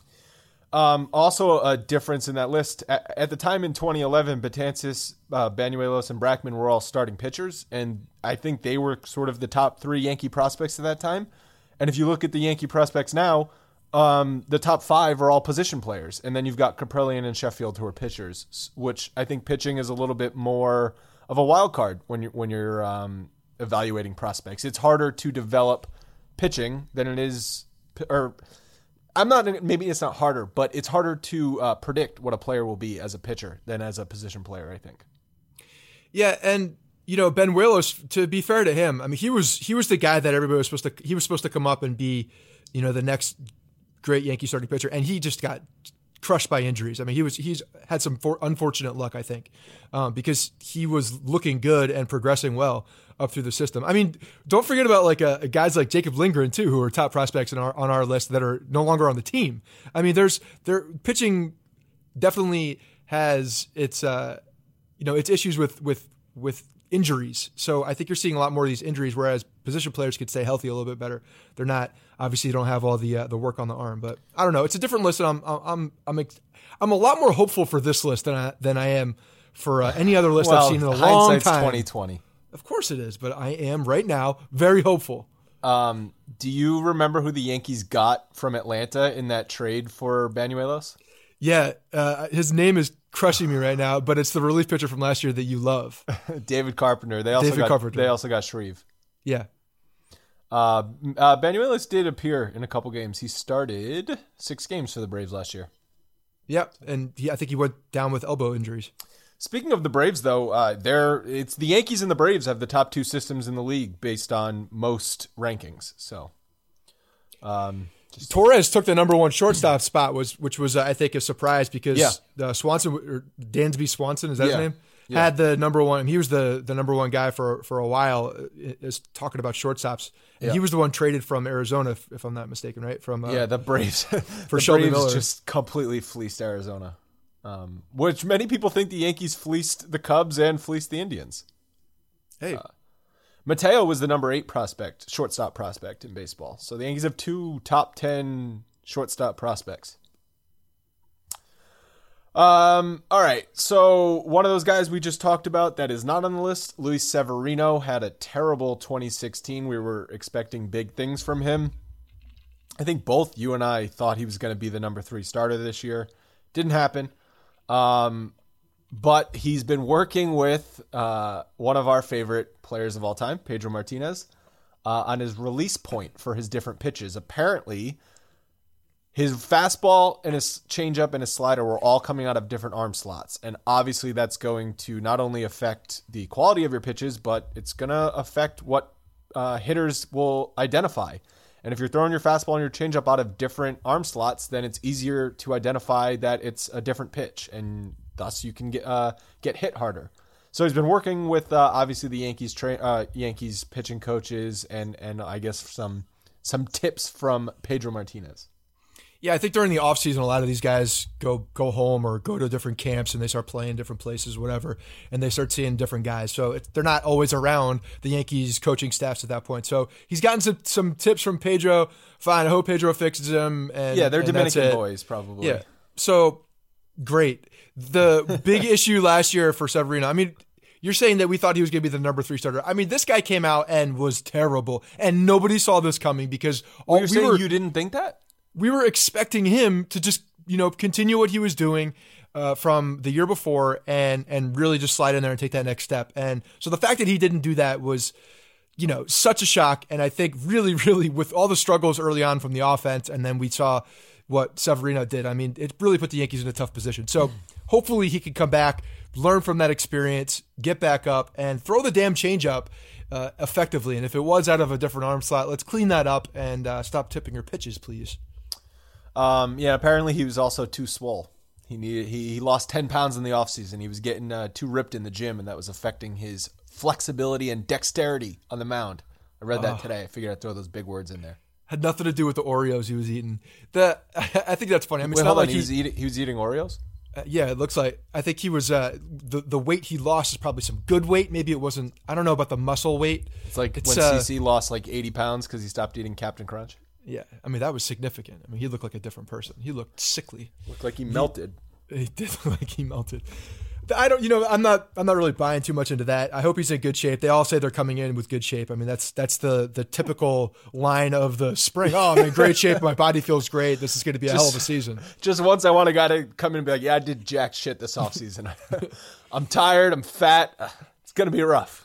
[SPEAKER 2] Um, also, a difference in that list at, at the time in twenty eleven, Betances, uh, Banuelos, and Brackman were all starting pitchers, and I think they were sort of the top three Yankee prospects at that time. And if you look at the Yankee prospects now, um, the top five are all position players, and then you've got Kaprelian and Sheffield who are pitchers, which I think pitching is a little bit more of a wild card when you're when you're um, evaluating prospects. It's harder to develop pitching than it is, or I'm not, maybe it's not harder, but it's harder to uh, predict what a player will be as a pitcher than as a position player, I think.
[SPEAKER 1] Yeah, and you know Ben Willis, to be fair to him, I mean he was he was the guy that everybody was supposed to he was supposed to come up and be, you know, the next great Yankee starting pitcher, and he just got crushed by injuries. I mean he was he's had some for, unfortunate luck, I think, um, because he was looking good and progressing well up through the system. I mean, don't forget about like uh, guys like Jacob Lindgren too, who are top prospects in our, on our list that are no longer on the team. I mean, there's their pitching definitely has its uh, you know its issues with with with injuries. So I think you're seeing a lot more of these injuries, whereas position players could stay healthy a little bit better. They're not obviously don't have all the uh, the work on the arm, but I don't know. It's a different list, and I'm I'm I'm I'm a lot more hopeful for this list than I than I am for uh, any other list
[SPEAKER 2] well,
[SPEAKER 1] I've seen in a long
[SPEAKER 2] hindsight's
[SPEAKER 1] time.
[SPEAKER 2] twenty twenty.
[SPEAKER 1] Of course it is, but I am right now very hopeful.
[SPEAKER 2] Um, do you remember who the Yankees got from Atlanta in that trade for Banuelos?
[SPEAKER 1] Yeah, uh, his name is crushing me right now, but it's the relief pitcher from last year that you love.
[SPEAKER 2] David Carpenter. They also
[SPEAKER 1] David
[SPEAKER 2] got
[SPEAKER 1] Carpenter.
[SPEAKER 2] they also got Shreve.
[SPEAKER 1] Yeah.
[SPEAKER 2] Uh, uh, Banuelos did appear in a couple games. He started six games for the Braves last year.
[SPEAKER 1] Yep, and he, I think he went down with elbow injuries.
[SPEAKER 2] Speaking of the Braves, though, uh, they're it's the Yankees and the Braves have the top two systems in the league based on most rankings. So, um, just,
[SPEAKER 1] Torres took the number one shortstop spot, was which was uh, I think a surprise because
[SPEAKER 2] Yeah.
[SPEAKER 1] uh, Swanson or Dansby Swanson, is that
[SPEAKER 2] Yeah.
[SPEAKER 1] his name?
[SPEAKER 2] Yeah.
[SPEAKER 1] Had the number one. He was the the number one guy for for a while. uh, Is talking about shortstops, and
[SPEAKER 2] Yeah.
[SPEAKER 1] he was the one traded from Arizona, if, if I'm not mistaken, right? From uh,
[SPEAKER 2] yeah, the Braves for the
[SPEAKER 1] Shelby
[SPEAKER 2] Braves
[SPEAKER 1] Miller.
[SPEAKER 2] just completely fleeced Arizona, um, which many people think the Yankees fleeced the Cubs and fleeced the Indians.
[SPEAKER 1] hey,
[SPEAKER 2] Uh, Mateo was the number eight prospect, shortstop prospect in baseball. So the Yankees have two top ten shortstop prospects. Um. All right. So one of those guys we just talked about that is not on the list, Luis Severino, had a terrible twenty sixteen. We were expecting big things from him. I think both you and I thought he was going to be the number three starter this year. Didn't happen. Um, but he's been working with uh, one of our favorite players of all time, Pedro Martinez, uh, on his release point for his different pitches. Apparently, his fastball and his changeup and his slider were all coming out of different arm slots. And obviously that's going to not only affect the quality of your pitches, but it's going to affect what uh, hitters will identify. And if you're throwing your fastball and your changeup out of different arm slots, then it's easier to identify that it's a different pitch, and thus you can get uh, get hit harder. So he's been working with uh, obviously the Yankees tra- uh, Yankees pitching coaches and and I guess some some tips from Pedro Martinez.
[SPEAKER 1] Yeah, I think during the offseason, a lot of these guys go go home or go to different camps and they start playing different places, whatever, and they start seeing different guys. So it, they're not always around the Yankees coaching staffs at that point. So he's gotten some, some tips from Pedro. Fine, I hope Pedro fixes him. And,
[SPEAKER 2] yeah, they're
[SPEAKER 1] and
[SPEAKER 2] Dominican boys, probably.
[SPEAKER 1] Yeah, so great. The big issue last year for Severino, I mean, you're saying that we thought he was going to be the number three starter. I mean, this guy came out and was terrible, and nobody saw this coming because
[SPEAKER 2] well, you're
[SPEAKER 1] we
[SPEAKER 2] saying
[SPEAKER 1] were,
[SPEAKER 2] you didn't think that?
[SPEAKER 1] We were expecting him to just, you know, continue what he was doing uh, from the year before and and really just slide in there and take that next step. And so the fact that he didn't do that was, you know, such a shock. And I think really, really with all the struggles early on from the offense, and then we saw what Severino did. I mean, it really put the Yankees in a tough position. So hopefully he can come back, learn from that experience, get back up, and throw the damn changeup uh, effectively. And if it was out of a different arm slot, let's clean that up and uh, stop tipping your pitches, please.
[SPEAKER 2] Um, yeah, apparently he was also too swole. He needed he, he lost ten pounds in the offseason. He was getting uh, too ripped in the gym, and that was affecting his flexibility and dexterity on the mound. I read that oh. today. I figured I'd throw those big words in there.
[SPEAKER 1] Had nothing to do with the Oreos he was eating. The I think that's funny. I mean,
[SPEAKER 2] Wait,
[SPEAKER 1] it's
[SPEAKER 2] hold
[SPEAKER 1] not
[SPEAKER 2] on.
[SPEAKER 1] like
[SPEAKER 2] he, he was eating he was eating Oreos?
[SPEAKER 1] Uh, yeah, it looks like. I think he was uh, the the weight he lost is probably some good weight. Maybe it wasn't. I don't know about the muscle weight.
[SPEAKER 2] It's like
[SPEAKER 1] it's,
[SPEAKER 2] when
[SPEAKER 1] uh,
[SPEAKER 2] C C lost like eighty pounds because he stopped eating Captain Crunch.
[SPEAKER 1] Yeah, I mean that was significant. I mean he looked like a different person. He looked sickly.
[SPEAKER 2] Looked like he melted.
[SPEAKER 1] He, he did look like he melted. I don't, you know, I'm not, I'm not really buying too much into that. I hope he's in good shape. They all say they're coming in with good shape. I mean, that's that's the the typical line of the spring. Oh, I'm in great shape. My body feels great. This is going to be a
[SPEAKER 2] just,
[SPEAKER 1] hell of a season.
[SPEAKER 2] Just once, I want a guy to come in and be like, "Yeah, I did jack shit this offseason. I'm tired. I'm fat. It's going to be rough."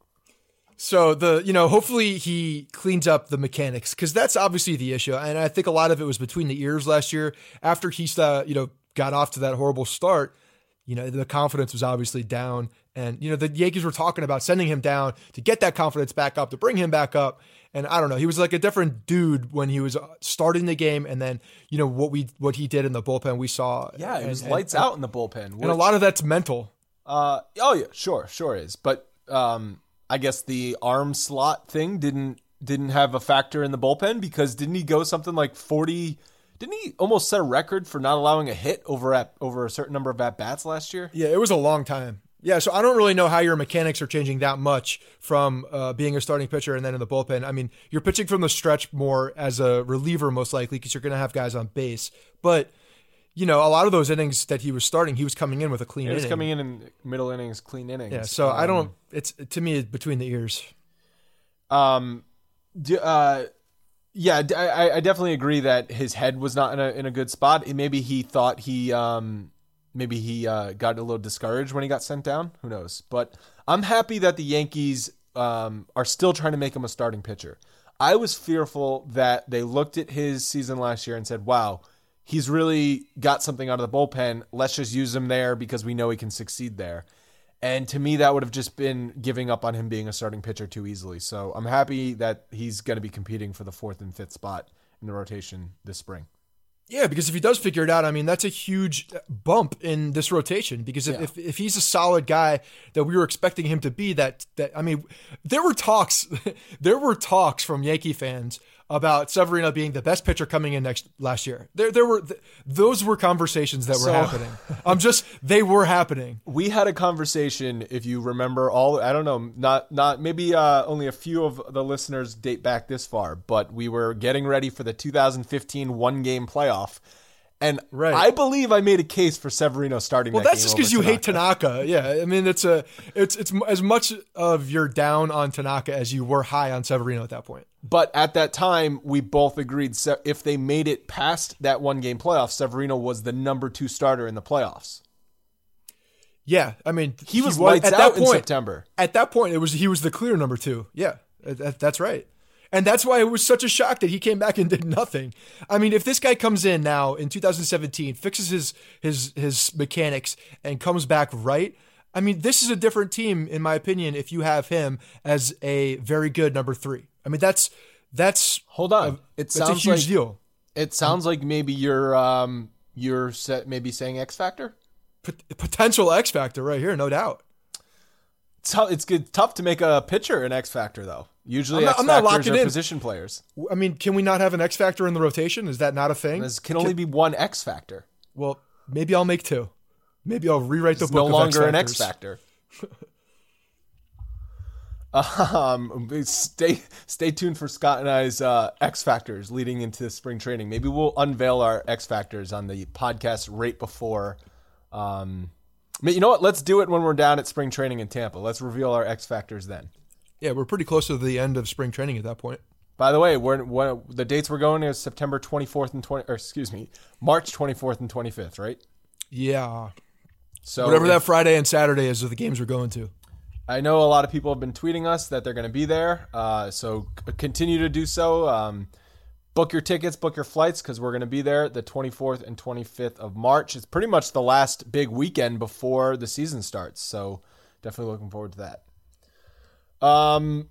[SPEAKER 1] So the, you know, hopefully he cleans up the mechanics because that's obviously the issue. And I think a lot of it was between the ears last year after he, uh, you know, got off to that horrible start. You know, the confidence was obviously down. And, you know, the Yankees were talking about sending him down to get that confidence back up, to bring him back up. And I don't know, he was like a different dude when he was starting the game. And then, you know, what we what he did in the bullpen, we saw.
[SPEAKER 2] Yeah, it
[SPEAKER 1] and,
[SPEAKER 2] was
[SPEAKER 1] and,
[SPEAKER 2] lights
[SPEAKER 1] and,
[SPEAKER 2] out in the bullpen. Which,
[SPEAKER 1] and a lot of that's mental.
[SPEAKER 2] Uh, oh, yeah, sure, sure is. But um, I guess the arm slot thing didn't didn't have a factor in the bullpen because didn't he go something like forty... Didn't he almost set a record for not allowing a hit over at over a certain number of at-bats last year?
[SPEAKER 1] Yeah, it was a long time. Yeah, so I don't really know how your mechanics are changing that much from uh, being a starting pitcher and then in the bullpen. I mean, you're pitching from the stretch more as a reliever most likely because you're going to have guys on base. But, you know, a lot of those innings that he was starting, he was coming in with a clean
[SPEAKER 2] he was
[SPEAKER 1] inning.
[SPEAKER 2] coming in in middle innings, clean innings.
[SPEAKER 1] Yeah, so
[SPEAKER 2] um,
[SPEAKER 1] I don't – it's to me, it's between the ears.
[SPEAKER 2] Um, do, uh – Yeah, I, I definitely agree that his head was not in a in a good spot. Maybe he thought he um maybe he uh, got a little discouraged when he got sent down. Who knows? But I'm happy that the Yankees um, are still trying to make him a starting pitcher. I was fearful that they looked at his season last year and said, "Wow, he's really got something out of the bullpen. Let's just use him there because we know he can succeed there." And to me, that would have just been giving up on him being a starting pitcher too easily. So I'm happy that he's going to be competing for the fourth and fifth spot in the rotation this spring.
[SPEAKER 1] Yeah, because if he does figure it out, I mean, that's a huge bump in this rotation. Because if,
[SPEAKER 2] Yeah.
[SPEAKER 1] if, if he's a solid guy that we were expecting him to be, that that I mean, there were talks, there were talks from Yankee fans about Severino being the best pitcher coming in next last year. There, there were th- those were conversations that were
[SPEAKER 2] So-
[SPEAKER 1] happening. I'm just they were happening.
[SPEAKER 2] We had a conversation, if you remember all, I don't know, not, not maybe uh, only a few of the listeners date back this far, but we were getting ready for the two thousand fifteen one game playoff. And
[SPEAKER 1] Right.
[SPEAKER 2] I believe I made a case for Severino starting
[SPEAKER 1] Well,
[SPEAKER 2] that
[SPEAKER 1] that's
[SPEAKER 2] game
[SPEAKER 1] just because
[SPEAKER 2] over
[SPEAKER 1] you hate Tanaka. Yeah, I mean, it's a it's it's as much of you're down on Tanaka as you were high on Severino at that point.
[SPEAKER 2] But at that time, we both agreed Se- if they made it past that one-game playoff, Severino was the number two starter in the playoffs.
[SPEAKER 1] Yeah, I mean,
[SPEAKER 2] He was lights
[SPEAKER 1] at
[SPEAKER 2] out
[SPEAKER 1] that
[SPEAKER 2] in
[SPEAKER 1] point.
[SPEAKER 2] September.
[SPEAKER 1] At that point, it was he was the clear number two. Yeah, that, that's right. And that's why it was such a shock that he came back and did nothing. I mean, if this guy comes in now in two thousand seventeen, fixes his his his mechanics, and comes back right, I mean, this is a different team, in my opinion, if you have him as a very good number three. I mean, that's that's
[SPEAKER 2] Hold on.
[SPEAKER 1] a,
[SPEAKER 2] It
[SPEAKER 1] that's
[SPEAKER 2] sounds
[SPEAKER 1] a huge
[SPEAKER 2] like-
[SPEAKER 1] deal.
[SPEAKER 2] It sounds like maybe you're um, you're set, maybe saying X Factor?
[SPEAKER 1] Pot- potential X factor right here, no doubt.
[SPEAKER 2] tough. It's good, tough to make a pitcher an X factor though. Usually,
[SPEAKER 1] I'm not-
[SPEAKER 2] X
[SPEAKER 1] I'm not
[SPEAKER 2] factors
[SPEAKER 1] locking
[SPEAKER 2] are
[SPEAKER 1] in.
[SPEAKER 2] position players.
[SPEAKER 1] I mean, can we not have an X factor in the rotation? Is that not a thing?
[SPEAKER 2] There can only be one X factor.
[SPEAKER 1] Well, maybe I'll make two. Maybe I'll rewrite the
[SPEAKER 2] It's
[SPEAKER 1] book.
[SPEAKER 2] no
[SPEAKER 1] of
[SPEAKER 2] longer an
[SPEAKER 1] X-Factors.
[SPEAKER 2] X factor. Um, stay stay tuned for Scott and I's uh, X Factors leading into spring training. Maybe we'll unveil our X Factors on the podcast right before. Um, but you know what? Let's do it when we're down at spring training in Tampa. Let's reveal our X Factors then.
[SPEAKER 1] Yeah, we're pretty close to the end of spring training at that point.
[SPEAKER 2] By the way, we're, we're, the dates we're going is September twenty-fourth and twenty, or excuse me, March twenty-fourth and twenty-fifth, right?
[SPEAKER 1] Yeah.
[SPEAKER 2] So
[SPEAKER 1] Whatever
[SPEAKER 2] if-
[SPEAKER 1] that Friday and Saturday is of the games we're going to.
[SPEAKER 2] I know a lot of people have been tweeting us that they're going to be there, uh, so c- continue to do so. Um, book your tickets, book your flights, because we're going to be there the twenty-fourth and twenty-fifth of March. It's pretty much the last big weekend before the season starts, so definitely looking forward to that. Um,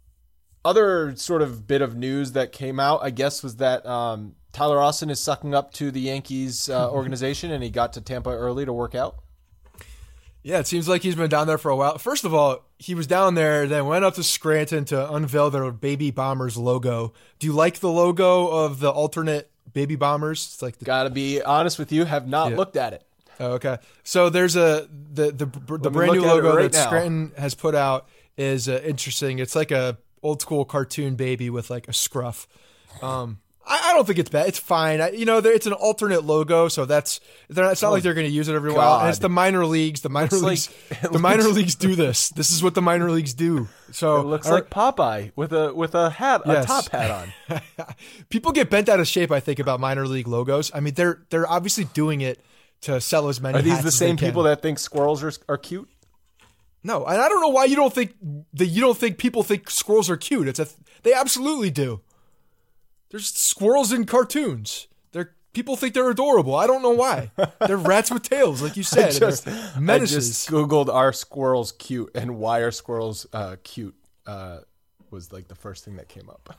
[SPEAKER 2] other sort of bit of news that came out, I guess, was that um, Tyler Austin is sucking up to the Yankees uh, organization, and he got to Tampa early to work out.
[SPEAKER 1] Yeah, it seems like he's been down there for a while. First of all, he was down there, then went up to Scranton to unveil their Baby Bombers logo. Do you like the logo of the alternate Baby Bombers? It's like the,
[SPEAKER 2] Gotta be honest with you, have not
[SPEAKER 1] Yeah.
[SPEAKER 2] looked at it.
[SPEAKER 1] oh, okay. So there's a the the, the
[SPEAKER 2] me
[SPEAKER 1] brand new
[SPEAKER 2] look at it
[SPEAKER 1] logo
[SPEAKER 2] right
[SPEAKER 1] that
[SPEAKER 2] now.
[SPEAKER 1] Scranton has put out is uh, interesting. It's like a old school cartoon baby with like a scruff. Um, I, I don't think it's bad. It's fine. I, you know, there- it's an alternate logo, so that's they're not, it's not like they're going to use it every while. And it's
[SPEAKER 2] God.
[SPEAKER 1] the minor leagues. The minor
[SPEAKER 2] Looks
[SPEAKER 1] leagues.
[SPEAKER 2] like- it
[SPEAKER 1] the minor
[SPEAKER 2] looks-
[SPEAKER 1] leagues do this. This is what the minor leagues do. So
[SPEAKER 2] It looks
[SPEAKER 1] I-
[SPEAKER 2] like Popeye with a with a hat,
[SPEAKER 1] Yes.
[SPEAKER 2] a top hat on.
[SPEAKER 1] people get bent out of shape. I think about minor league logos. I mean, they're they're obviously doing it to sell as many.
[SPEAKER 2] Are these
[SPEAKER 1] hats
[SPEAKER 2] the
[SPEAKER 1] as they
[SPEAKER 2] same
[SPEAKER 1] can.
[SPEAKER 2] people that think squirrels are are cute?
[SPEAKER 1] No, and I don't know why you don't think that you don't think people think squirrels are cute. It's a they absolutely do. There's squirrels in cartoons. They're people think they're adorable. I don't know why. They're rats with tails, like you said.
[SPEAKER 2] I
[SPEAKER 1] and
[SPEAKER 2] just,
[SPEAKER 1] they're
[SPEAKER 2] I
[SPEAKER 1] menaces.
[SPEAKER 2] just googled "are squirrels cute" and "why are squirrels uh, cute?" Uh, was like the first thing that came up.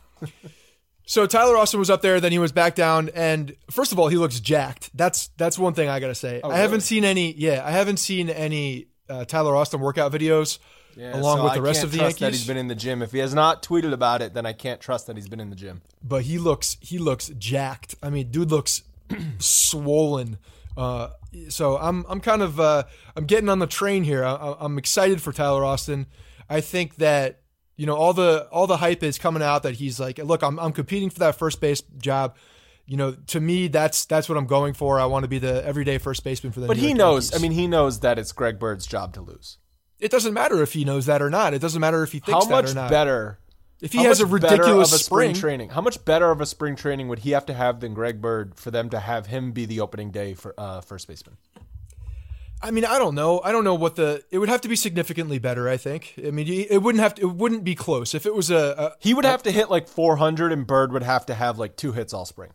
[SPEAKER 1] So Tyler Austin was up there, then he was back down, and first of all, he looks jacked. That's that's one thing I gotta say. I haven't
[SPEAKER 2] really?
[SPEAKER 1] seen any. Yeah, I haven't seen any uh, Tyler Austin workout videos
[SPEAKER 2] Yeah,
[SPEAKER 1] along
[SPEAKER 2] so
[SPEAKER 1] with the
[SPEAKER 2] I
[SPEAKER 1] rest
[SPEAKER 2] can't
[SPEAKER 1] of the
[SPEAKER 2] trust
[SPEAKER 1] Yankees.
[SPEAKER 2] that he's been in the gym. If he has not tweeted about it, then I can't trust that he's been in the gym.
[SPEAKER 1] But he looks he looks jacked. I mean, dude looks swollen. Uh, so I'm I'm kind of uh, I'm getting on the train here. I, I'm excited for Tyler Austin. I think that you know all the all the hype is coming out that he's like, look, I'm I'm competing for that first base job. You know, to me, that's that's what I'm going for. I want to be the everyday first baseman for the.
[SPEAKER 2] But
[SPEAKER 1] New
[SPEAKER 2] he
[SPEAKER 1] York
[SPEAKER 2] knows.
[SPEAKER 1] Yankees.
[SPEAKER 2] I mean, he knows that it's Greg Bird's job to lose.
[SPEAKER 1] It doesn't matter if he knows that or not. It doesn't matter if he thinks
[SPEAKER 2] How
[SPEAKER 1] that
[SPEAKER 2] much
[SPEAKER 1] or not.
[SPEAKER 2] better?
[SPEAKER 1] If he
[SPEAKER 2] how
[SPEAKER 1] has a
[SPEAKER 2] much better
[SPEAKER 1] ridiculous
[SPEAKER 2] of a spring
[SPEAKER 1] spring,
[SPEAKER 2] training, how much better of a spring training would he have to have than Greg Bird for them to have him be the opening day for uh, first baseman?
[SPEAKER 1] I mean, I don't know. I don't know what the. It would have to be significantly better. I think. I mean, it wouldn't have. To, it wouldn't be close if it was a. a
[SPEAKER 2] He would have to hit like four hundred, and Bird would have to have like two hits all spring.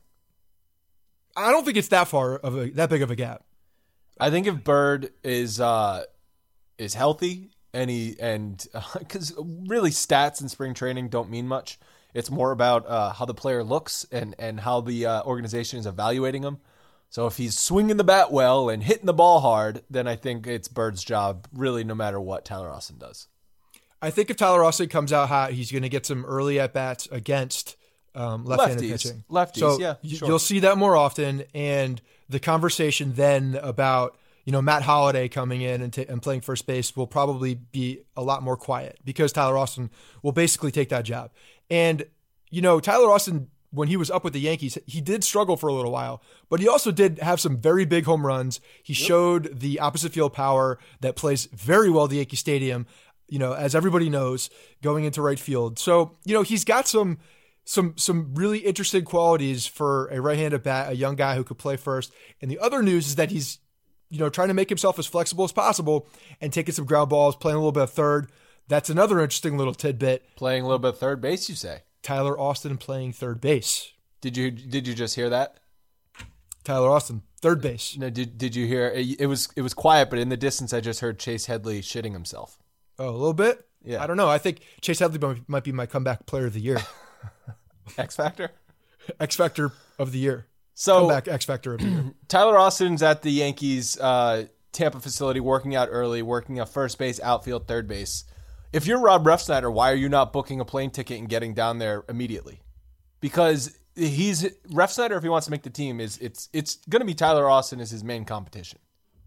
[SPEAKER 1] I don't think it's that far of a that big of a gap.
[SPEAKER 2] I think if Bird is uh, is healthy and he and because uh, really stats in spring training don't mean much. It's more about uh, how the player looks and and how the uh, organization is evaluating him. So if he's swinging the bat well and hitting the ball hard, then I think it's Bird's job, really, no matter what Tyler Austin does.
[SPEAKER 1] I think if Tyler Austin comes out hot, he's going to get some early at bats against um, left-handed
[SPEAKER 2] Lefties.
[SPEAKER 1] pitching.
[SPEAKER 2] Lefties,
[SPEAKER 1] so
[SPEAKER 2] yeah,
[SPEAKER 1] y-
[SPEAKER 2] sure.
[SPEAKER 1] you'll see that more often. And the conversation then about you know Matt Holliday coming in and, t- and playing first base will probably be a lot more quiet because Tyler Austin will basically take that job. And you know Tyler Austin, when he was up with the Yankees, he did struggle for a little while, but he also did have some very big home runs. He yep. showed the opposite field power that plays very well at the Yankee Stadium, you know, as everybody knows, going into right field. So, you know, he's got some some some really interesting qualities for a right-handed bat, a young guy who could play first. And the other news is that he's, you know, trying to make himself as flexible as possible and taking some ground balls, playing a little bit of third. That's another interesting little tidbit.
[SPEAKER 2] Playing a little bit of third base, you say?
[SPEAKER 1] Tyler Austin playing third base.
[SPEAKER 2] Did you did you just hear that?
[SPEAKER 1] Tyler Austin, third base.
[SPEAKER 2] No, did did you hear it, it was it was quiet, but in the distance I just heard Chase Headley shitting himself.
[SPEAKER 1] Oh, a little bit?
[SPEAKER 2] Yeah.
[SPEAKER 1] I don't know. I think Chase Headley might- might be my comeback player of the year.
[SPEAKER 2] X Factor?
[SPEAKER 1] X Factor of the year.
[SPEAKER 2] So
[SPEAKER 1] Comeback X Factor of the year.
[SPEAKER 2] Tyler Austin's at the Yankees uh, Tampa facility, working out early, working at first base, outfield, third base. If you're Rob Refsnyder, why are you not booking a plane ticket and getting down there immediately? Because he's Refsnyder, if he wants to make the team, is it's it's going to be Tyler Austin as his main competition.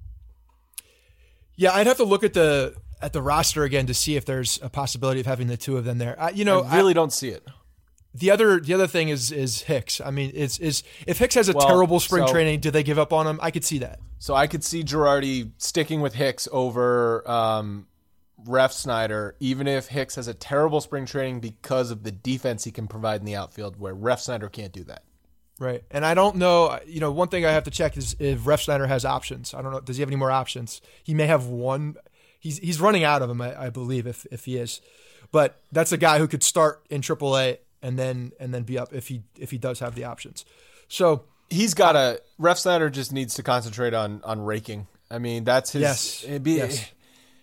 [SPEAKER 1] Yeah, I'd have to look at the at the roster again to see if there's a possibility of having the two of them there. I, you know,
[SPEAKER 2] I really
[SPEAKER 1] I,
[SPEAKER 2] don't see it.
[SPEAKER 1] The other the other thing is is Hicks. I mean, is is if Hicks has a
[SPEAKER 2] well,
[SPEAKER 1] terrible spring
[SPEAKER 2] so,
[SPEAKER 1] training, do they give up on him? I could see that.
[SPEAKER 2] So I could see Girardi sticking with Hicks over um, Refsnyder, even if Hicks has a terrible spring training because of the defense he can provide in the outfield, where Refsnyder can't do that.
[SPEAKER 1] Right. And I don't know, you know, one thing I have to check is if Refsnyder has options. I don't know. Does he have any more options? He may have one. He's he's running out of them, I, I believe, if if he is. But that's a guy who could start in triple A and then and then be up if he if he does have the options. So
[SPEAKER 2] he's got a Refsnyder just needs to concentrate on on raking. I mean, that's his.
[SPEAKER 1] Yes.
[SPEAKER 2] It'd be,
[SPEAKER 1] yes.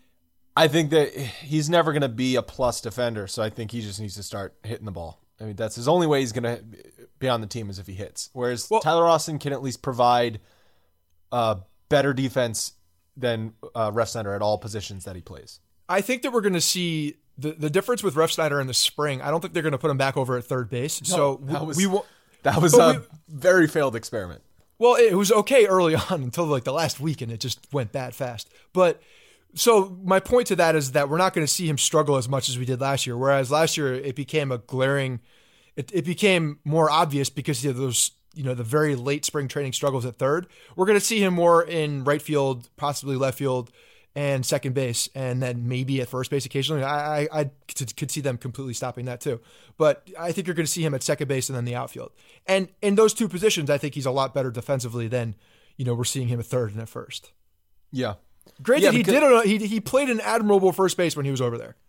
[SPEAKER 2] I think that he's never going to be a plus defender, so I think he just needs to start hitting the ball. I mean, that's his only way he's going to be on the team is if he hits. Whereas well, Tyler Austin can at least provide uh, better defense than uh, Refsnyder at all positions that he plays.
[SPEAKER 1] I think that we're going to see the, the difference with Refsnyder in the spring. I don't think they're going to put him back over at third base. No, so
[SPEAKER 2] that was,
[SPEAKER 1] we will.
[SPEAKER 2] That was a we, very failed experiment.
[SPEAKER 1] Well, it was okay early on until like the last week, and it just went bad fast. But so my point to that is that we're not going to see him struggle as much as we did last year. Whereas last year it became a glaring, it, it became more obvious because of those, you know, the very late spring training struggles at third. We're going to see him more in right field, possibly left field, and second base, and then maybe at first base occasionally. I, I, I could, could see them completely stopping that too. But I think you're going to see him at second base and then the outfield. And in those two positions, I think he's a lot better defensively than, you know, we're seeing him at third and at first.
[SPEAKER 2] Yeah.
[SPEAKER 1] Granted, yeah, he did. A, he he played an admirable first base when he was over there.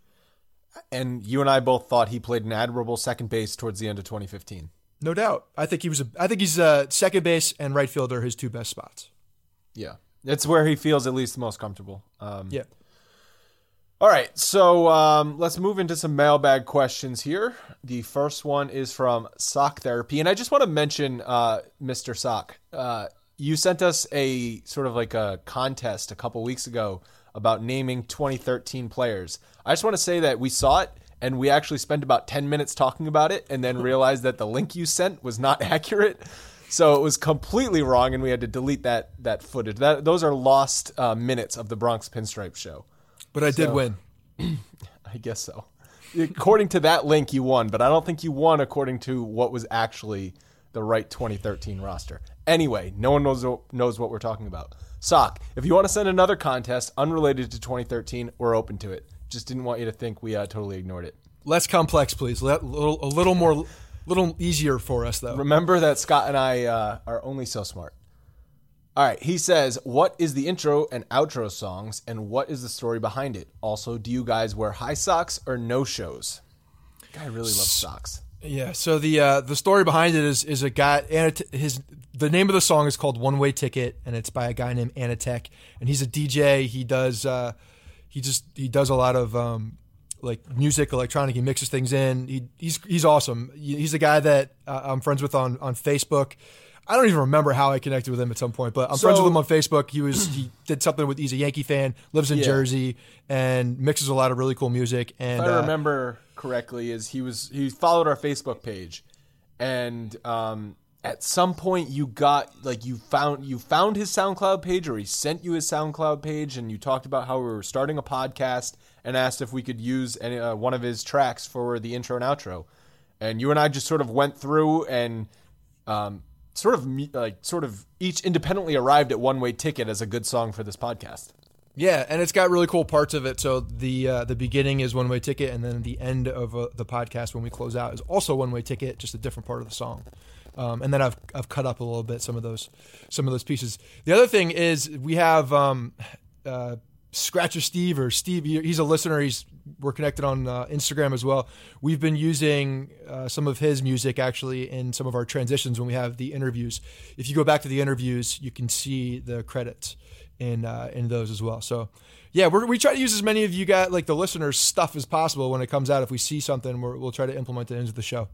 [SPEAKER 2] And you and I both thought he played an admirable second base towards the end of twenty fifteen.
[SPEAKER 1] No doubt. I think he was. A, I think he's a second base and right field are his two best spots.
[SPEAKER 2] Yeah, it's where he feels at least the most comfortable. Um,
[SPEAKER 1] yeah.
[SPEAKER 2] All right, so um, let's move into some mailbag questions here. The first one is from Sock Therapy, and I just want to mention, uh, Mister Sock. Uh, You sent us a sort of like a contest a couple weeks ago about naming twenty thirteen players. I just want to say that we saw it and we actually spent about ten minutes talking about it and then realized that the link you sent was not accurate. So it was completely wrong and we had to delete that that footage. That Those are lost uh, minutes of the Bronx Pinstripe Show.
[SPEAKER 1] But I
[SPEAKER 2] so,
[SPEAKER 1] did win.
[SPEAKER 2] I guess so. According to that link, you won, but I don't think you won according to what was actually the right twenty thirteen roster. Anyway, no one knows knows what we're talking about. Sock, if you want to send another contest unrelated to twenty thirteen, we're open to it. Just didn't want you to think we uh, totally ignored it.
[SPEAKER 1] Less complex, please. Let, little, a little more, little easier for us, though.
[SPEAKER 2] Remember that Scott and I uh, are only so smart. All right, he says, what is the intro and outro songs, and what is the story behind it? Also, do you guys wear high socks or no-shows? Guy really loves socks.
[SPEAKER 1] Yeah, so the uh, the story behind it is is a guy, his the name of the song is called One Way Ticket, and it's by a guy named Anatek, and he's a D J. He does uh, he just he does a lot of um, like music, electronic. He mixes things in. He he's he's awesome. He's a guy that uh, I'm friends with on on Facebook. I don't even remember how I connected with him at some point, but I'm so, friends with him on Facebook. He was he did something with he's a Yankee fan, lives in yeah. Jersey, and mixes a lot of really cool music. And
[SPEAKER 2] if I
[SPEAKER 1] uh,
[SPEAKER 2] remember correctly, is he was he followed our Facebook page, and um, at some point you got like you found you found his SoundCloud page, or he sent you his SoundCloud page, and you talked about how we were starting a podcast, and asked if we could use any, uh, one of his tracks for the intro and outro, and you and I just sort of went through and. Um, Sort of like, sort of each independently arrived at One Way Ticket as a good song for this podcast.
[SPEAKER 1] Yeah, and it's got really cool parts of it. So the uh, the beginning is One Way Ticket, and then the end of uh, the podcast when we close out is also One Way Ticket, just a different part of the song. Um, and then I've I've cut up a little bit some of those some of those pieces. The other thing is we have um, uh, Scratcher Steve or Steve. He's a listener. He's we're connected on uh, Instagram as well. We've been using uh, some of his music actually in some of our transitions when we have the interviews. If you go back to the interviews, you can see the credits in uh, in those as well. So yeah, we're, we try to use as many of you got like the listeners' stuff as possible when it comes out. If we see something, we're, we'll try to implement it into the show.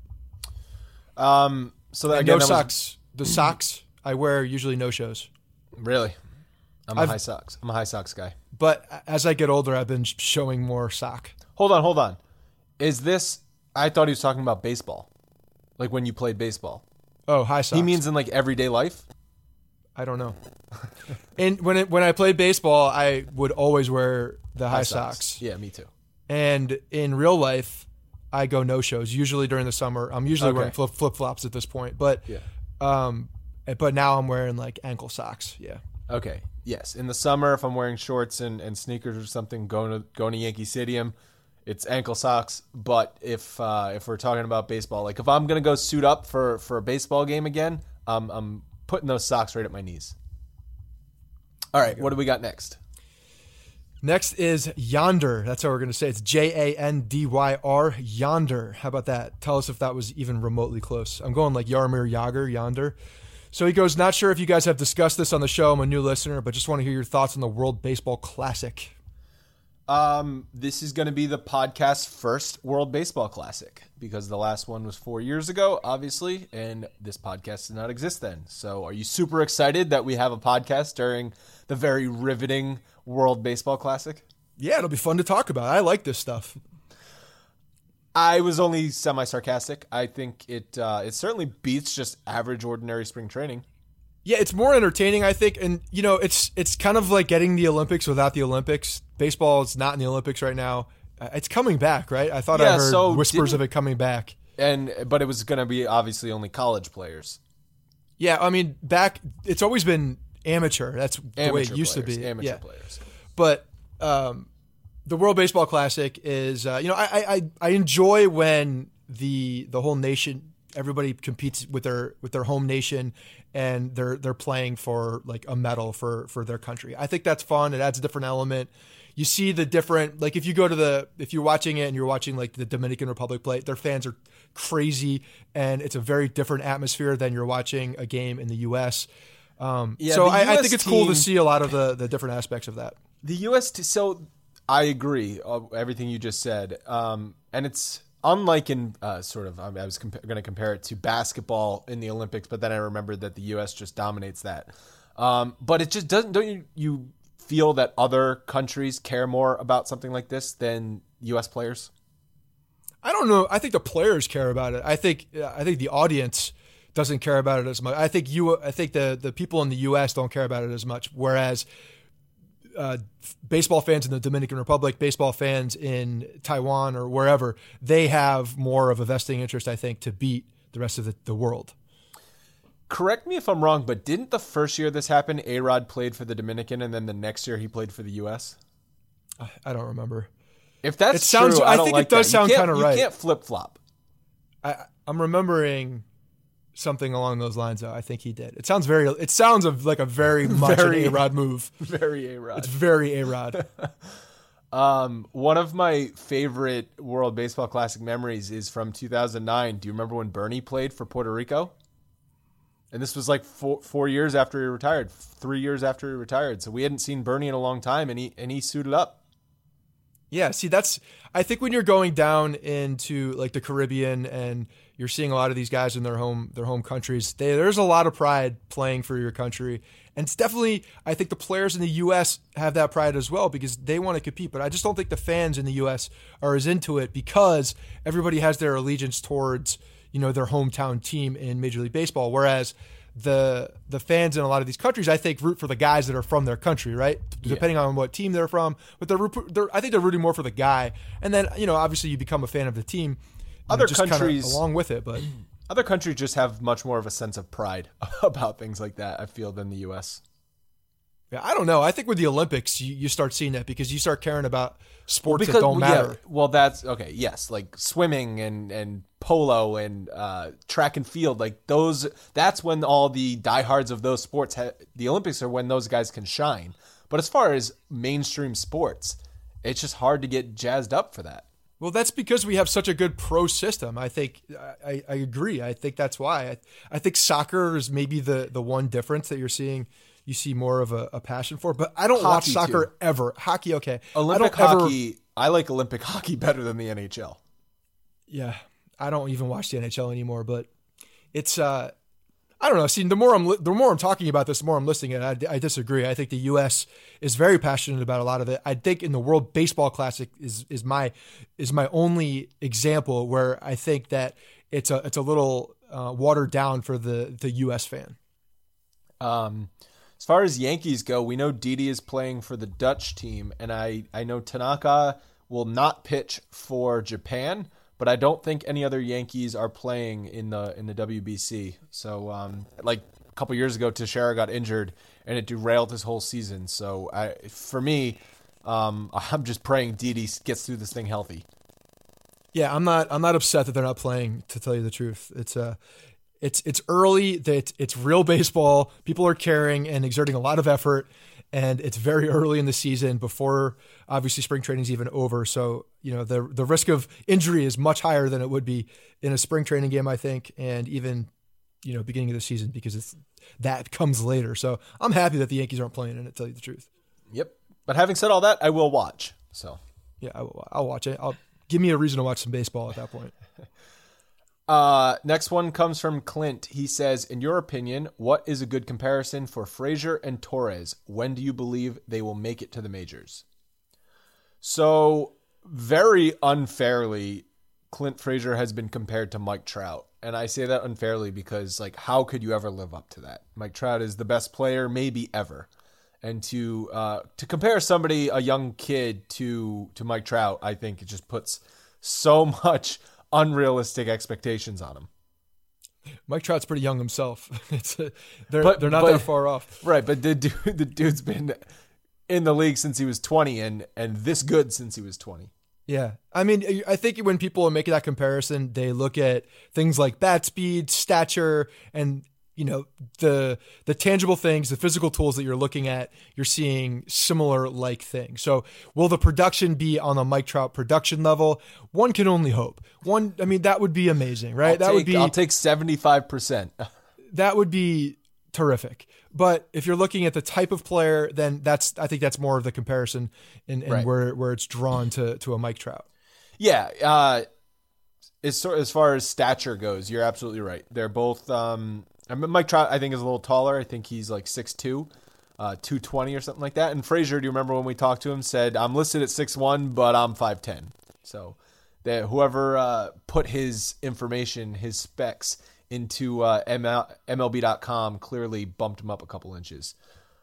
[SPEAKER 2] Um. So that again,
[SPEAKER 1] no
[SPEAKER 2] that
[SPEAKER 1] socks. Was... The socks I wear usually no shows.
[SPEAKER 2] Really? I'm a
[SPEAKER 1] I've-
[SPEAKER 2] high socks. I'm a high socks guy.
[SPEAKER 1] But as I get older, I've been showing more sock.
[SPEAKER 2] Hold on, hold on. Is this? I thought he was talking about baseball, like when you played baseball.
[SPEAKER 1] Oh, high socks.
[SPEAKER 2] He means in like everyday life.
[SPEAKER 1] I don't know. And when it, when I played baseball, I would always wear the high,
[SPEAKER 2] High
[SPEAKER 1] socks.
[SPEAKER 2] Yeah, me too.
[SPEAKER 1] And in real life, I go no shows. Usually during the summer, I'm usually
[SPEAKER 2] Okay.
[SPEAKER 1] wearing flip flip flops at this point. But
[SPEAKER 2] Yeah.
[SPEAKER 1] um, but now I'm wearing like ankle socks. Yeah.
[SPEAKER 2] Okay. Yes. In the summer, if I'm wearing shorts and, and sneakers or something, going to going to Yankee Stadium, it's ankle socks. But if uh, if we're talking about baseball, like if I'm gonna go suit up for, for a baseball game again, um, I'm putting those socks right at my knees. All right. What do we got next?
[SPEAKER 1] Next is Yonder. That's how we're going to say it. It's J A N D Y R, Yonder. How about that? Tell us if that was even remotely close. I'm going like Yarmir Yager, Yonder. So he goes, not sure if you guys have discussed this on the show. I'm a new listener, but just want to hear your thoughts on the World Baseball Classic.
[SPEAKER 2] Um, this is going to be the podcast's first World Baseball Classic because the last one was four years ago, obviously, and this podcast did not exist then. So are you super excited that we have a podcast during the very riveting World Baseball Classic?
[SPEAKER 1] Yeah, it'll be fun to talk about. I like this stuff.
[SPEAKER 2] I was only semi-sarcastic. I think it uh, it certainly beats just average, ordinary spring training.
[SPEAKER 1] Yeah, it's more entertaining, I think, and you know, it's it's kind of like getting the Olympics without the Olympics. Baseball is not in the Olympics right now. Uh, It's coming back, right? I thought I
[SPEAKER 2] Yeah,
[SPEAKER 1] heard
[SPEAKER 2] so
[SPEAKER 1] whispers
[SPEAKER 2] didn't-
[SPEAKER 1] of it coming back.
[SPEAKER 2] And but it was going to be obviously only college players.
[SPEAKER 1] Yeah, I mean, back it's always been amateur. That's the way
[SPEAKER 2] Amateur
[SPEAKER 1] it used
[SPEAKER 2] players,
[SPEAKER 1] to be.
[SPEAKER 2] Amateur
[SPEAKER 1] yeah.
[SPEAKER 2] players.
[SPEAKER 1] But um, the World Baseball Classic is, uh, you know, I, I I enjoy when the the whole nation, everybody competes with their with their home nation, and they're they're playing for like a medal for for their country. I think that's fun. It adds a different element. You see the different, like if you go to the, if you're watching it and you're watching like the Dominican Republic play, their fans are crazy, and it's a very different atmosphere than you're watching a game in the U S. Um,
[SPEAKER 2] Yeah,
[SPEAKER 1] so
[SPEAKER 2] the
[SPEAKER 1] I, I
[SPEAKER 2] U S
[SPEAKER 1] think it's cool to
[SPEAKER 2] team-
[SPEAKER 1] see a lot of the, the different aspects of that.
[SPEAKER 2] The U S T, so I agree of everything you just said, um, and it's unlike in uh, sort of. I was compa- going to compare it to basketball in the Olympics, but then I remembered that the U S just dominates that. Um, but it just doesn't. Don't you you feel that other countries care more about something like this than U S players?
[SPEAKER 1] I don't know. I think the players care about it. I think I think the audience doesn't care about it as much. I think you. I think the the people in the U S don't care about it as much. Whereas uh, baseball fans in the Dominican Republic, baseball fans in Taiwan or wherever, they have more of a vesting interest, I think, to beat the rest of the, the world.
[SPEAKER 2] Correct me if I'm wrong, but didn't the first year this happened, A-Rod played for the Dominican, and then the next year he played for the U S?
[SPEAKER 1] I, I don't remember.
[SPEAKER 2] If that's
[SPEAKER 1] It sounds-
[SPEAKER 2] true,
[SPEAKER 1] I
[SPEAKER 2] I don't
[SPEAKER 1] think it
[SPEAKER 2] like
[SPEAKER 1] does
[SPEAKER 2] that. You
[SPEAKER 1] sound
[SPEAKER 2] can't-
[SPEAKER 1] kinda right.
[SPEAKER 2] You can't flip-flop.
[SPEAKER 1] I, I'm remembering something along those lines. Though I think he did. It sounds very. It sounds of like a very much
[SPEAKER 2] Very-
[SPEAKER 1] an A-Rod move.
[SPEAKER 2] Very A-Rod.
[SPEAKER 1] It's very A-Rod.
[SPEAKER 2] Um, one of my favorite World Baseball Classic memories is from two thousand nine. Do you remember when Bernie played for Puerto Rico? And this was like four, four years after he retired, three years after he retired. So we hadn't seen Bernie in a long time, and he and he suited up.
[SPEAKER 1] Yeah, see, that's, I think when you're going down into like the Caribbean and you're seeing a lot of these guys in their home, their home countries, they, there's a lot of pride playing for your country. And it's definitely, I think the players in the U S have that pride as well because they want to compete. But I just don't think the fans in the U S are as into it because everybody has their allegiance towards, you know, their hometown team in Major League Baseball. Whereas the the fans in a lot of these countries, I think, root for the guys that are from their country, right?
[SPEAKER 2] Yeah.
[SPEAKER 1] Depending on what team they're from, but they're, root- they're I think they're rooting more for the guy, and then you know, obviously, you become a fan of the team. you know,
[SPEAKER 2] Other
[SPEAKER 1] just kinda
[SPEAKER 2] countries-
[SPEAKER 1] along with it, but
[SPEAKER 2] Other countries just have much more of a sense of pride about things like that, I feel, than the U S.
[SPEAKER 1] yeah, I don't know. I think with the Olympics, you, you start seeing that because you start caring about sports that don't
[SPEAKER 2] yeah,
[SPEAKER 1] matter.
[SPEAKER 2] well, that's okay. Yes, like swimming and and polo and uh, track and field, like those. That's when all the diehards of those sports. Ha- the Olympics are when those guys can shine. But as far as mainstream sports, it's just hard to get jazzed up for that.
[SPEAKER 1] Well, that's because we have such a good pro system. I think I, I agree. I think that's why. I, I think soccer is maybe the, the one difference that you're seeing. You see more of a, a passion for, but I don't watch
[SPEAKER 2] Hockey,
[SPEAKER 1] soccer
[SPEAKER 2] too.
[SPEAKER 1] ever. Hockey, okay.
[SPEAKER 2] Olympic
[SPEAKER 1] I don't
[SPEAKER 2] hockey.
[SPEAKER 1] Ever,
[SPEAKER 2] I like Olympic hockey better than the N H L.
[SPEAKER 1] yeah, I don't even watch the N H L anymore. But it's uh, I don't know. See, the more I'm li- the more I'm talking about this, the more I'm listening to it. I, I disagree. I think the U S is very passionate about a lot of it. I think in the World Baseball Classic is is my is my only example where I think that it's a it's a little uh, watered down for the the U S fan.
[SPEAKER 2] Um, as far as Yankees go, we know Didi is playing for the Dutch team, and I I know Tanaka will not pitch for Japan. But I don't think any other Yankees are playing in the in the W B C. So, um, like a couple years ago, Teixeira got injured, and it derailed his whole season. So, I, for me, um, I'm just praying Didi gets through this thing healthy.
[SPEAKER 1] Yeah, I'm not. I'm not upset that they're not playing. To tell you the truth, it's uh, it's it's early. That it's real baseball. People are caring and exerting a lot of effort, and it's very early in the season before obviously spring training is even over. So, you know, the the risk of injury is much higher than it would be in a spring training game, I think, and even, you know, beginning of the season, because it's that comes later. So I'm happy that the Yankees aren't playing in it, to tell you the truth.
[SPEAKER 2] Yep. But having said all that, I will watch. So
[SPEAKER 1] yeah, I will, I'll watch it. I'll give me a reason to watch some baseball at that point.
[SPEAKER 2] Uh, next one comes from Clint. He says, in your opinion, what is a good comparison for Frazier and Torres? When do you believe they will make it to the majors? So very unfairly, Clint Frazier has been compared to Mike Trout. And I say that unfairly because, like, how could you ever live up to that? Mike Trout is the best player maybe ever. And to uh, to compare somebody, a young kid, to to Mike Trout, I think it just puts so much unrealistic expectations on him.
[SPEAKER 1] Mike Trout's pretty young himself. It's a, they're
[SPEAKER 2] but,
[SPEAKER 1] they're not
[SPEAKER 2] but,
[SPEAKER 1] that far off,
[SPEAKER 2] right? But the dude, the dude's been in the league since he was twenty, and and this good since he was twenty.
[SPEAKER 1] Yeah, I mean, I think when people are making that comparison, they look at things like bat speed, stature, and, you know, the the tangible things, the physical tools that you're looking at. You're seeing similar like things. So, will the production be on the Mike Trout production level? One can only hope. One, I mean, that would be amazing, right?
[SPEAKER 2] I'll
[SPEAKER 1] that
[SPEAKER 2] take,
[SPEAKER 1] would be.
[SPEAKER 2] I'll take seventy-five percent.
[SPEAKER 1] That would be terrific. But if you're looking at the type of player, then that's I think that's more of the comparison and
[SPEAKER 2] Right.
[SPEAKER 1] where where it's drawn to to a Mike Trout.
[SPEAKER 2] Yeah, uh, as as far as stature goes, you're absolutely right. They're both. Um, I mean, Mike Trout, I think, is a little taller. I think he's like six two, uh, two twenty or something like that. And Frazier, do you remember when we talked to him? Said, "I'm listed at six one, but I'm five ten." So, that whoever uh, put his information, his specs, into uh, M L B dot com clearly bumped him up a couple inches.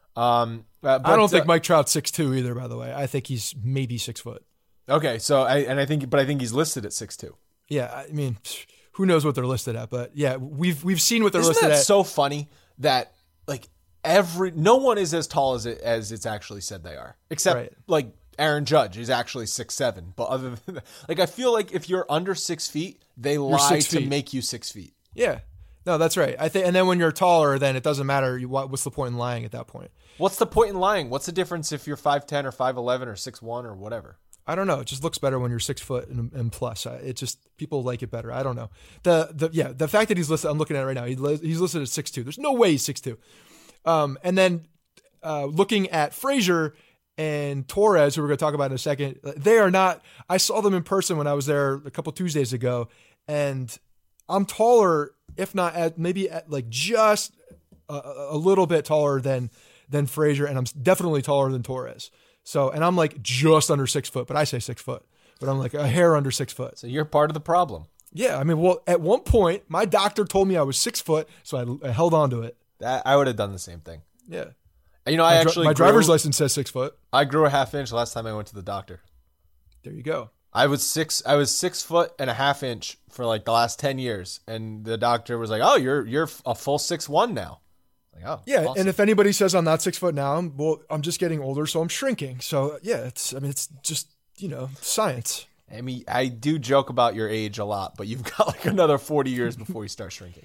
[SPEAKER 2] Um, uh, but,
[SPEAKER 1] I don't think
[SPEAKER 2] uh,
[SPEAKER 1] Mike Trout's six two either, by the way. I think he's maybe six foot.
[SPEAKER 2] Okay, so I and I think, but I think he's listed at six two.
[SPEAKER 1] Yeah, I mean, who knows what they're listed at? But yeah, we've we've seen what they're
[SPEAKER 2] Isn't
[SPEAKER 1] listed
[SPEAKER 2] that
[SPEAKER 1] at.
[SPEAKER 2] so funny that like every no one is as tall as it as it's actually said they are, except
[SPEAKER 1] Right.
[SPEAKER 2] like Aaron Judge is actually six seven. But other than that, like I feel like if you're under six feet, they lie
[SPEAKER 1] six
[SPEAKER 2] to
[SPEAKER 1] feet.
[SPEAKER 2] make you six feet.
[SPEAKER 1] Yeah, no, that's right. I think, and then when you're taller, then it doesn't matter. You, what, what's the point in lying at that point?
[SPEAKER 2] What's the point in lying? What's the difference if you're five ten or five eleven or six one or whatever?
[SPEAKER 1] I don't know. It just looks better when you're six foot and, and plus. I- It just people like it better. I don't know. The the yeah the fact that he's listed. I'm looking at it right now. He, li- he's listed at six two. There's no way he's six two. Um, and then uh, looking at Frazier and Torres, who we're going to talk about in a second, they are not. I saw them in person when I was there a couple Tuesdays ago, and I'm taller, if not at maybe at like just a, a little bit taller than than Frazier, and I'm definitely taller than Torres. So, and I'm like just under six foot, but I say six foot, but I'm like a hair under six foot.
[SPEAKER 2] So you're part of the problem.
[SPEAKER 1] Yeah, I mean, well, at one point, my doctor told me I was six foot, so I, I held on to it.
[SPEAKER 2] That, I would have done the same thing.
[SPEAKER 1] Yeah,
[SPEAKER 2] You know, I
[SPEAKER 1] my, dri-
[SPEAKER 2] actually
[SPEAKER 1] my
[SPEAKER 2] grew,
[SPEAKER 1] driver's license says six foot.
[SPEAKER 2] I grew a half inch last time I went to the doctor.
[SPEAKER 1] There you go.
[SPEAKER 2] I was six. I was six foot and a half inch for like the last ten years, and the doctor was like, "Oh, you're you're a full six one now." Like, oh,
[SPEAKER 1] Yeah,
[SPEAKER 2] awesome.
[SPEAKER 1] and if anybody says I'm not six foot now, I'm, well, I'm just getting older, so I'm shrinking. So yeah, it's I mean, it's just you know science.
[SPEAKER 2] I mean, I do joke about your age a lot, but you've got like another forty years before you start shrinking.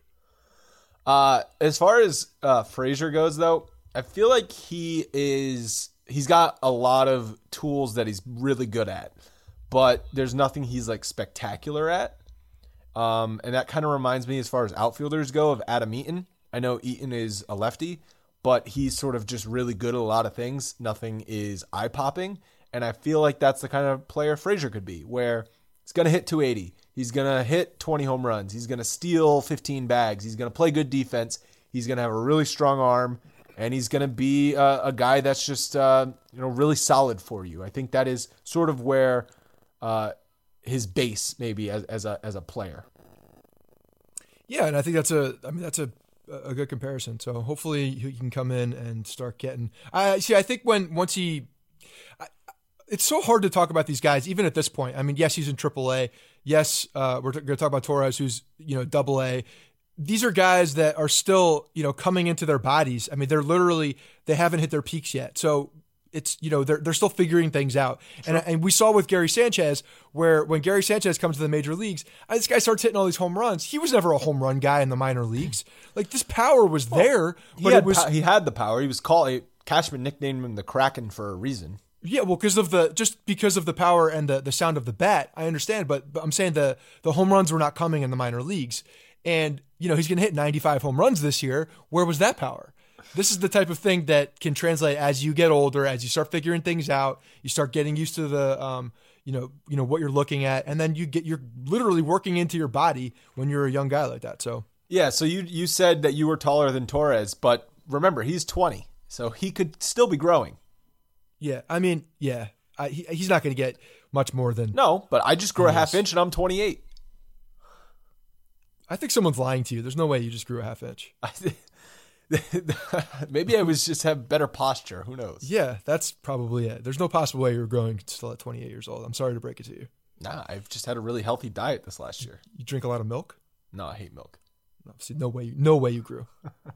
[SPEAKER 2] Uh, as far as uh, Frazier goes, though, I feel like he is he's got a lot of tools that he's really good at, but there's nothing he's like spectacular at. Um, and that kind of reminds me, as far as outfielders go, of Adam Eaton. I know Eaton is a lefty, but he's sort of just really good at a lot of things. Nothing is eye-popping. And I feel like that's the kind of player Frazier could be, where He's going to hit two eighty. He's going to hit twenty home runs. He's going to steal fifteen bags. He's going to play good defense. He's going to have a really strong arm, and he's going to be a, a guy that's just uh, you know really solid for you. I think that is sort of where uh, his base maybe as, as a as a player.
[SPEAKER 1] Yeah, and I think that's a I mean that's a a good comparison. So hopefully he can come in and start getting. I see. I think when once he, I, it's so hard to talk about these guys even at this point. I mean, yes, he's in triple A. Yes, uh, we're t- going to talk about Torres, who's you know double A. These are guys that are still, you know, coming into their bodies. I mean, they're literally, they haven't hit their peaks yet. So it's, you know, they're they're still figuring things out. Sure. And and we saw with Gary Sanchez, where when Gary Sanchez comes to the major leagues, this guy starts hitting all these home runs. He was never a home run guy in the minor leagues. Like, this power was well, there, but
[SPEAKER 2] he had,
[SPEAKER 1] it was.
[SPEAKER 2] He had the power. He was called, Cashman nicknamed him the Kraken for a reason.
[SPEAKER 1] Yeah, well, because of the just because of the power and the, the sound of the bat, I understand. But, but I'm saying the the home runs were not coming in the minor leagues. And, you know, he's going to hit ninety-five home runs this year. Where was that power? This is the type of thing that can translate as you get older, as you start figuring things out, you start getting used to the, um, you know, you know what you're looking at, and then you get you're literally working into your body when you're a young guy like that. So
[SPEAKER 2] yeah, so you you said that you were taller than Torres, but remember he's twenty, so he could still be growing.
[SPEAKER 1] Yeah, I mean, yeah, I, he, he's not going to get much more than
[SPEAKER 2] no, but I just grew a half inch and I'm twenty-eight.
[SPEAKER 1] I think someone's lying to you. There's no way you just grew a half inch.
[SPEAKER 2] Maybe I was just have better posture. Who knows?
[SPEAKER 1] Yeah, that's probably it. There's no possible way you're growing still at twenty-eight years old. I'm sorry to break it to you.
[SPEAKER 2] Nah, I've just had a really healthy diet this last year.
[SPEAKER 1] You drink a lot of milk?
[SPEAKER 2] No, I hate milk.
[SPEAKER 1] No, see, no way, no way you grew.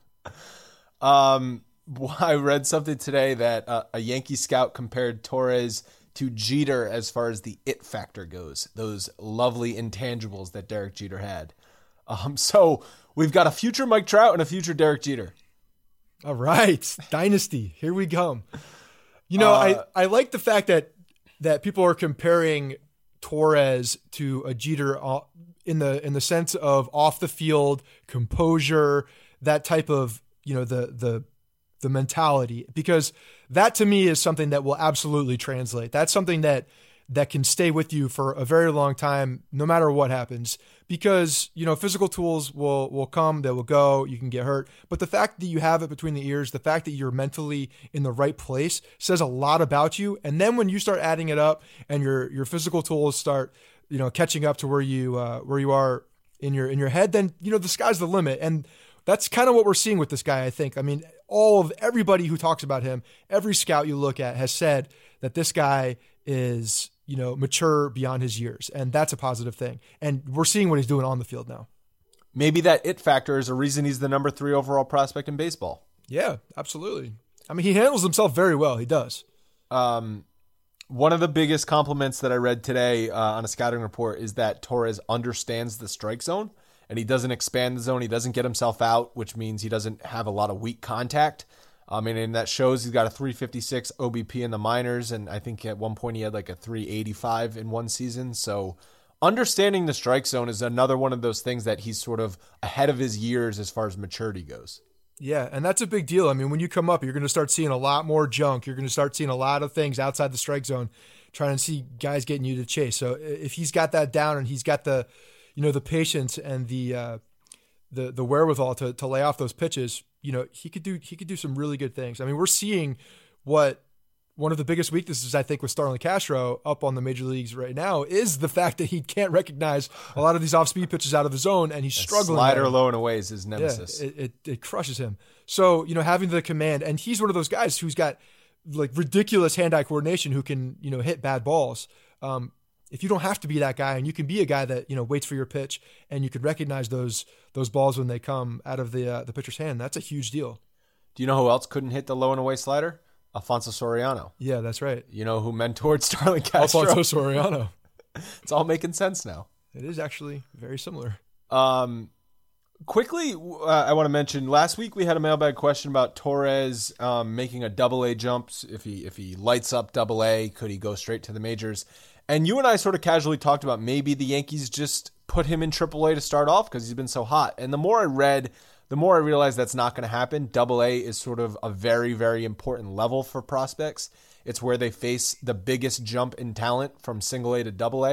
[SPEAKER 2] um, I read something today that uh, a Yankee scout compared Torres to Jeter as far as the it factor goes. Those lovely intangibles that Derek Jeter had. Um, so we've got a future Mike Trout and a future Derek Jeter.
[SPEAKER 1] All right, dynasty. Here we come. You know, uh, I, I like the fact that that people are comparing Torres to a Jeter in the in the sense of off the field composure, that type of, you know, the the the mentality, because that to me is something that will absolutely translate. That's something that that can stay with you for a very long time, no matter what happens, because, you know, physical tools will, will come, they will go, you can get hurt. But the fact that you have it between the ears, the fact that you're mentally in the right place says a lot about you. And then when you start adding it up and your, your physical tools start, you know, catching up to where you, uh, where you are in your, in your head, then, you know, the sky's the limit. And that's kind of what we're seeing with this guy, I think. I mean, all of everybody who talks about him, every scout you look at has said that this guy is, you know, mature beyond his years. And that's a positive thing. And we're seeing what he's doing on the field now.
[SPEAKER 2] Maybe that it factor is a reason he's the number three overall prospect in baseball.
[SPEAKER 1] Yeah, absolutely. I mean, he handles himself very well. He does.
[SPEAKER 2] Um, one of the biggest compliments that I read today uh, on a scouting report is that Torres understands the strike zone and he doesn't expand the zone. He doesn't get himself out, which means he doesn't have a lot of weak contact. I mean, and that shows he's got a three fifty-six O B P in the minors, and I think at one point he had like a three eighty-five in one season. So understanding the strike zone is another one of those things that he's sort of ahead of his years as far as maturity goes.
[SPEAKER 1] Yeah, and that's a big deal. I mean, when you come up, you're going to start seeing a lot more junk. You're going to start seeing a lot of things outside the strike zone, trying to see guys getting you to chase. So if he's got that down and he's got the, you know, the patience and the uh, the the wherewithal to to lay off those pitches, you know, he could do he could do some really good things. I mean, we're seeing what one of the biggest weaknesses, I think, with Starlin Castro up on the major leagues right now is the fact that he can't recognize a lot of these off-speed pitches out of the zone, and he's struggling.
[SPEAKER 2] Slider low and away is his nemesis.
[SPEAKER 1] Yeah, it, it, it crushes him. So, you know, having the command, and he's one of those guys who's got like ridiculous hand-eye coordination who can, you know, hit bad balls. Um, if you don't have to be that guy and you can be a guy that, you know, waits for your pitch and you can recognize those those balls when they come out of the uh, the pitcher's hand, that's a huge deal.
[SPEAKER 2] Do you know who else couldn't hit the low and away slider? Alfonso Soriano.
[SPEAKER 1] Yeah, that's right.
[SPEAKER 2] You know who mentored Starlin Castro?
[SPEAKER 1] Alfonso Soriano.
[SPEAKER 2] It's all making sense now.
[SPEAKER 1] It is actually very similar.
[SPEAKER 2] Um, quickly, uh, I want to mention last week we had a mailbag question about Torres um, making a double A jump. If he if he lights up double A, could he go straight to the majors? And you and I sort of casually talked about maybe the Yankees just put him in triple A to start off because he's been so hot. And the more I read, the more I realized that's not going to happen. Double A is sort of a very, very important level for prospects. It's where they face the biggest jump in talent from single A to double A.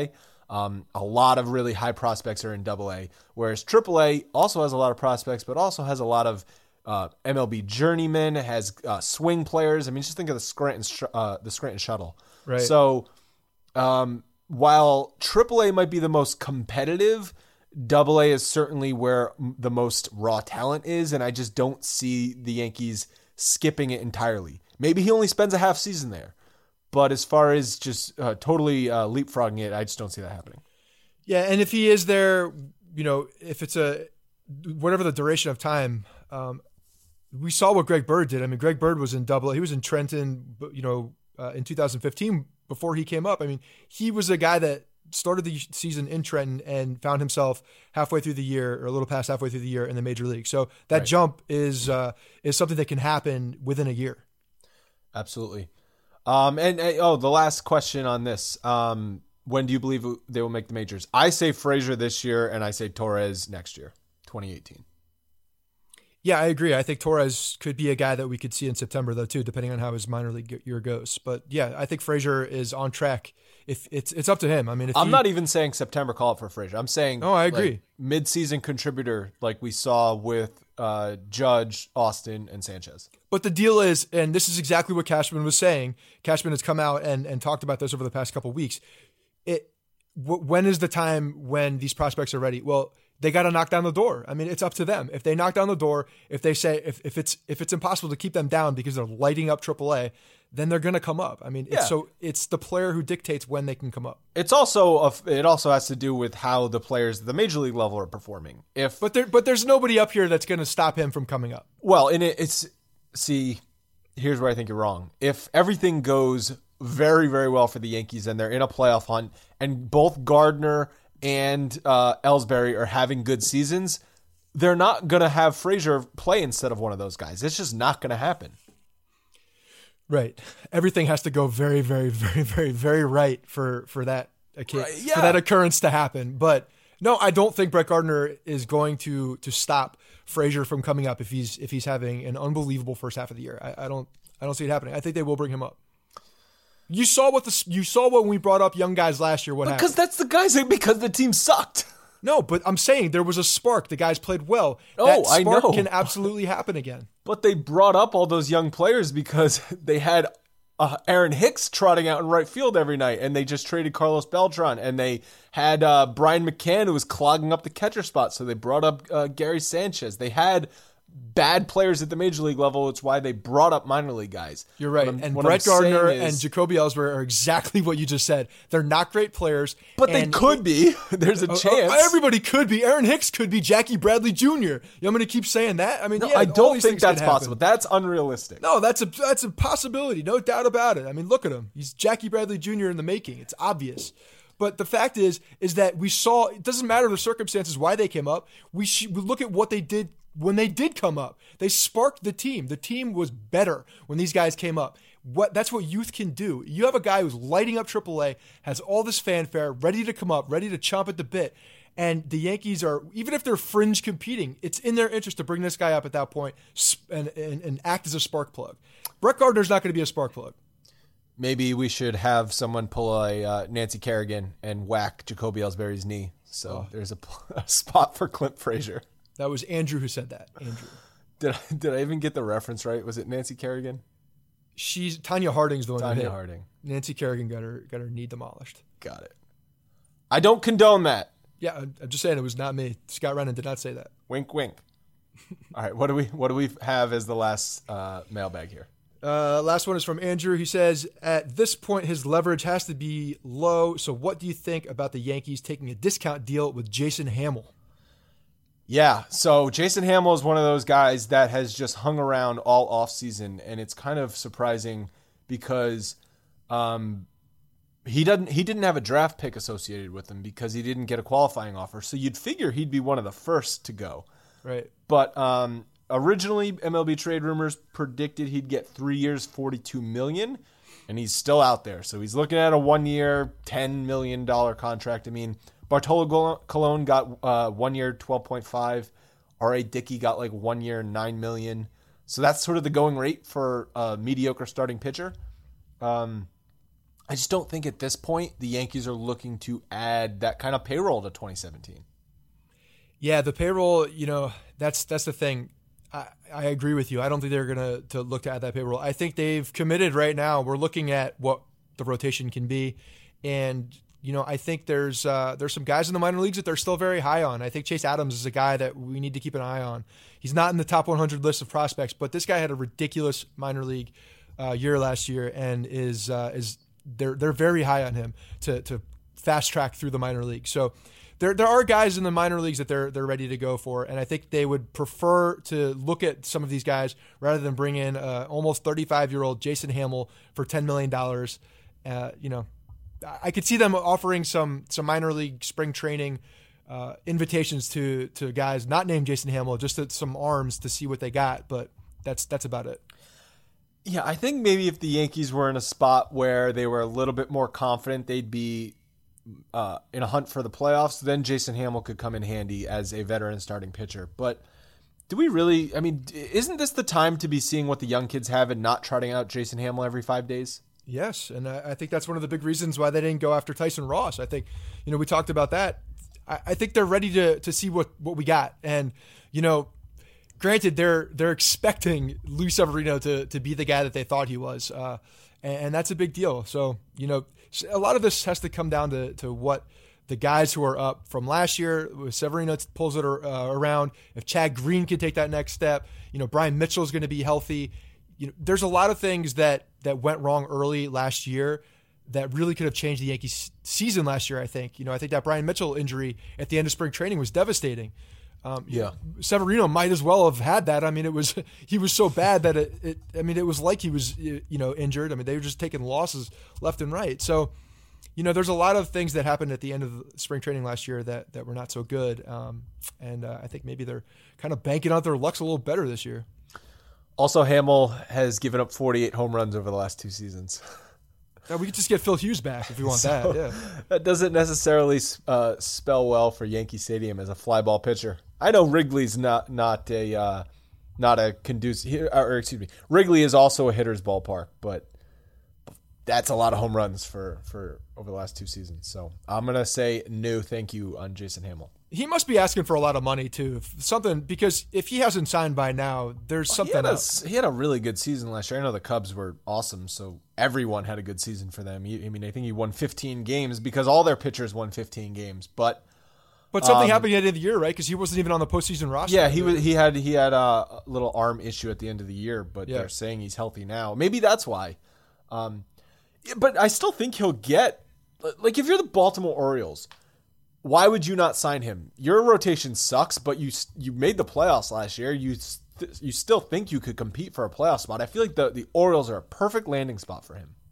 [SPEAKER 2] Um, a lot of really high prospects are in Double A, whereas Triple A also has a lot of prospects, but also has a lot of uh, M L B journeymen, has uh, swing players. I mean, just think of the Scranton, uh, the Scranton Shuttle.
[SPEAKER 1] Right.
[SPEAKER 2] So, um, while Triple A might be the most competitive, Double A is certainly where the most raw talent is, and I just don't see the Yankees skipping it entirely. Maybe he only spends a half season there. But as far as just uh, totally uh, leapfrogging it, I just don't see that happening.
[SPEAKER 1] Yeah, and if he is there, you know, if it's a whatever the duration of time, um, we saw what Greg Bird did. I mean, Greg Bird was in Double A. He was in Trenton, you know, uh, in two thousand fifteen before he came up. I mean, he was a guy that started the season in Trenton and found himself halfway through the year or a little past halfway through the year in the major league. So that
[SPEAKER 2] right.
[SPEAKER 1] jump is uh, is something that can happen within a year.
[SPEAKER 2] Absolutely. Um, and, and oh, the last question on this. Um, when do you believe they will make the majors? I say Frazier this year, and I say Torres next year, twenty eighteen.
[SPEAKER 1] Yeah, I agree. I think Torres could be a guy that we could see in September, though, too, depending on how his minor league year goes. But yeah, I think Frazier is on track. If it's it's up to him. I mean, if
[SPEAKER 2] I'm
[SPEAKER 1] he,
[SPEAKER 2] not even saying September call it for Frazier. I'm saying,
[SPEAKER 1] oh, I agree.
[SPEAKER 2] Like, mid-season contributor, like we saw with uh, Judge, Austin, and Sanchez.
[SPEAKER 1] But the deal is, and this is exactly what Cashman was saying. Cashman has come out and, and talked about this over the past couple of weeks. It w- when is the time when these prospects are ready? Well, they got to knock down the door. I mean, it's up to them. If they knock down the door, if they say if, if it's if it's impossible to keep them down because they're lighting up Triple A, then they're going to come up. I mean,
[SPEAKER 2] yeah.
[SPEAKER 1] it's, so it's the player who dictates when they can come up.
[SPEAKER 2] It's also a, it also has to do with how the players at the major league level are performing. If
[SPEAKER 1] but there but there's nobody up here that's going to stop him from coming up.
[SPEAKER 2] Well, and it, it's see, here's where I think you're wrong. If everything goes very very well for the Yankees and they're in a playoff hunt, and both Gardner and uh, Ellsbury are having good seasons, they're not going to have Frazier play instead of one of those guys. It's just not going to happen.
[SPEAKER 1] Right. Everything has to go very, very, very, very, very right for, for that
[SPEAKER 2] right, yeah.
[SPEAKER 1] for that occurrence to happen. But no, I don't think Brett Gardner is going to to stop Frazier from coming up if he's if he's having an unbelievable first half of the year. I, I don't I don't see it happening. I think they will bring him up. You saw what the you saw when we brought up young guys last year. What
[SPEAKER 2] because
[SPEAKER 1] happened?
[SPEAKER 2] That's the guys because the team sucked.
[SPEAKER 1] No, but I'm saying there was a spark. The guys played well.
[SPEAKER 2] Oh,
[SPEAKER 1] that spark
[SPEAKER 2] I know.
[SPEAKER 1] can absolutely happen again.
[SPEAKER 2] But they brought up all those young players because they had uh, Aaron Hicks trotting out in right field every night, and they just traded Carlos Beltran, and they had uh, Brian McCann who was clogging up the catcher spot, so they brought up uh, Gary Sanchez. They had bad players at the major league level. It's why they brought up minor league guys.
[SPEAKER 1] You're right. And Brett
[SPEAKER 2] I'm
[SPEAKER 1] Gardner
[SPEAKER 2] is,
[SPEAKER 1] and Jacoby Ellsbury are exactly what you just said. They're not great players.
[SPEAKER 2] But they could be. There's a
[SPEAKER 1] uh,
[SPEAKER 2] chance.
[SPEAKER 1] Uh, everybody could be. Aaron Hicks could be Jackie Bradley Junior You want me to keep saying that? I mean,
[SPEAKER 2] no,
[SPEAKER 1] yeah,
[SPEAKER 2] I don't
[SPEAKER 1] these
[SPEAKER 2] think that's
[SPEAKER 1] can
[SPEAKER 2] possible.
[SPEAKER 1] happen.
[SPEAKER 2] That's unrealistic.
[SPEAKER 1] No, that's a that's a possibility. No doubt about it. I mean, look at him. He's Jackie Bradley Junior in the making. It's obvious. But the fact is, is that we saw, it doesn't matter the circumstances why they came up. We, sh- we look at what they did when they did come up. They sparked the team. The team was better when these guys came up. What That's what youth can do. You have a guy who's lighting up Triple A, has all this fanfare, ready to come up, ready to chomp at the bit. And the Yankees are, even if they're fringe competing, it's in their interest to bring this guy up at that point and, and, and act as a spark plug. Brett Gardner's not going to be a spark plug.
[SPEAKER 2] Maybe we should have someone pull a uh, Nancy Kerrigan and whack Jacoby Ellsbury's knee. So oh. there's a, a spot for Clint Frazier.
[SPEAKER 1] That was Andrew who said that. Andrew.
[SPEAKER 2] Did I, did I even get the reference right? Was it Nancy Kerrigan?
[SPEAKER 1] She's Tanya Harding's the one.
[SPEAKER 2] Tanya
[SPEAKER 1] who hit.
[SPEAKER 2] Harding.
[SPEAKER 1] Nancy Kerrigan got her got her knee demolished.
[SPEAKER 2] Got it. I don't condone that.
[SPEAKER 1] Yeah, I'm just saying it was not me. Scott Rennan did not say that.
[SPEAKER 2] Wink, wink. All right, what do we what do we have as the last uh, mailbag here?
[SPEAKER 1] Uh, last one is from Andrew. He says, at this point, his leverage has to be low. So what do you think about the Yankees taking a discount deal with Jason Hamill?
[SPEAKER 2] Yeah, so Jason Hamill is one of those guys that has just hung around all offseason, and it's kind of surprising because um, he doesn't he didn't have a draft pick associated with him because he didn't get a qualifying offer. So you'd figure he'd be one of the first to go.
[SPEAKER 1] Right.
[SPEAKER 2] But um, originally, M L B Trade Rumors predicted he'd get three years, forty-two million dollars, and he's still out there. So he's looking at a one-year, ten million dollars contract. I mean, Bartolo Colon got uh, one year, twelve point five. R A. Dickey got like one year, nine million dollars. So that's sort of the going rate for a mediocre starting pitcher. Um, I just don't think at this point the Yankees are looking to add that kind of payroll to twenty seventeen.
[SPEAKER 1] Yeah, the payroll, you know, that's that's the thing. I, I agree with you. I don't think they're going to to look to add that payroll. I think they've committed right now. We're looking at what the rotation can be. And, you know, I think there's uh, there's some guys in the minor leagues that they're still very high on. I think Chase Adams is a guy that we need to keep an eye on. He's not in the top one hundred list of prospects, but this guy had a ridiculous minor league uh, year last year and is uh, is they're they're very high on him to to fast track through the minor league. So there there are guys in the minor leagues that they're they're ready to go for, and I think they would prefer to look at some of these guys rather than bring in uh, almost thirty-five year old Jason Hamill for ten million dollars. Uh, you know, I could see them offering some some minor league spring training uh, invitations to to guys not named Jason Hamill, just to, some arms to see what they got, but that's that's about it.
[SPEAKER 2] Yeah, I think maybe if the Yankees were in a spot where they were a little bit more confident they'd be uh, in a hunt for the playoffs, then Jason Hamill could come in handy as a veteran starting pitcher. But do we really, I mean, isn't this the time to be seeing what the young kids have and not trotting out Jason Hamill every five days?
[SPEAKER 1] Yes, and I think that's one of the big reasons why they didn't go after Tyson Ross. I think, you know, we talked about that. I, I think they're ready to to see what, what we got. And, you know, granted, they're they're expecting Luis Severino to to be the guy that they thought he was, uh, and, and that's a big deal. So, you know, a lot of this has to come down to, to what the guys who are up from last year, if Severino pulls it uh, around, if Chad Green can take that next step, you know, Brian Mitchell is going to be healthy. You know, there's a lot of things that that went wrong early last year that really could have changed the Yankees season last year, I think. You know, I think that Brian Mitchell injury at the end of spring training was devastating. Um,
[SPEAKER 2] yeah.
[SPEAKER 1] Severino might as well have had that. I mean, it was, he was so bad that it, it, I mean, it was like he was, you know, injured. I mean, they were just taking losses left and right. So, you know, there's a lot of things that happened at the end of spring training last year that, that were not so good. Um, and uh, I think maybe they're kind of banking out their lucks a little better this year.
[SPEAKER 2] Also, Hamill has given up forty-eight home runs over the last two seasons.
[SPEAKER 1] Yeah, we could just get Phil Hughes back if we want so, that. Yeah,
[SPEAKER 2] that doesn't necessarily uh, spell well for Yankee Stadium as a fly ball pitcher. I know Wrigley's not not a uh, not a conducive, or excuse me, Wrigley is also a hitter's ballpark, but that's a lot of home runs for, for over the last two seasons. So I'm gonna say no, thank you on Jason Hamill.
[SPEAKER 1] He must be asking for a lot of money too, something because if he hasn't signed by now, there's well, something
[SPEAKER 2] he had, a,
[SPEAKER 1] else.
[SPEAKER 2] he had a really good season last year. I know the Cubs were awesome, so everyone had a good season for them. I mean, I think he won fifteen games because all their pitchers won fifteen games, but.
[SPEAKER 1] But something um, happened at the end of the year, right? Because he wasn't even on the postseason roster.
[SPEAKER 2] Yeah, he was. He had he had a little arm issue at the end of the year, but yeah. They're saying he's healthy now. Maybe that's why. Um, but I still think he'll get. Like, if you're the Baltimore Orioles, why would you not sign him? Your rotation sucks, but you you made the playoffs last year. You st- you still think you could compete for a playoff spot. I feel like the, the Orioles are a perfect landing spot for him.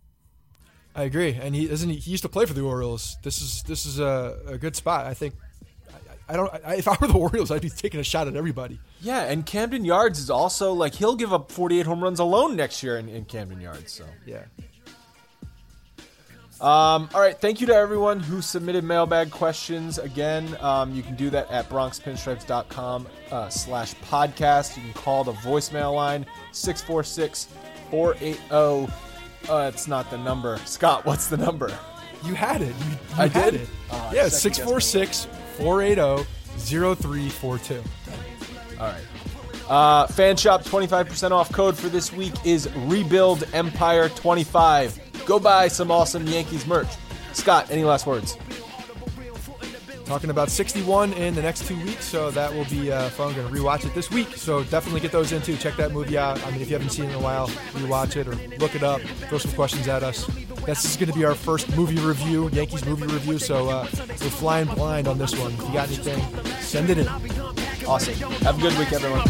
[SPEAKER 1] I agree, and he isn't. He used to play for the Orioles. This is this is a, a good spot, I think. I don't. I, if I were the Orioles, I'd be taking a shot at everybody.
[SPEAKER 2] Yeah, and Camden Yards is also like he'll give up forty-eight home runs alone next year in, in Camden Yards. So
[SPEAKER 1] yeah.
[SPEAKER 2] Um. All right. Thank you to everyone who submitted mailbag questions. Again, um, you can do that at bronx pinstripes dot com uh, slash podcast. You can call the voicemail line six four six, four eight zero. Uh, it's not the number. Scott, what's the number?
[SPEAKER 1] You had it. You, you
[SPEAKER 2] I
[SPEAKER 1] had
[SPEAKER 2] did.
[SPEAKER 1] it.
[SPEAKER 2] Uh,
[SPEAKER 1] yeah, six four six. four eight zero, zero three four two.
[SPEAKER 2] All right. Uh, Fan Shop twenty-five percent off code for this week is Rebuild Empire twenty-five. Go buy some awesome Yankees merch. Scott, any last words?
[SPEAKER 1] Talking about sixty-one in the next two weeks, so that will be uh, fun. I'm going to rewatch it this week, so definitely get those in too. Check that movie out. I mean, if you haven't seen it in a while, rewatch it or look it up. Throw some questions at us. This is going to be our first movie review, Yankees movie review, so uh, we're flying blind on this one. If you got anything, send it in.
[SPEAKER 2] Awesome. Have a good week, everyone.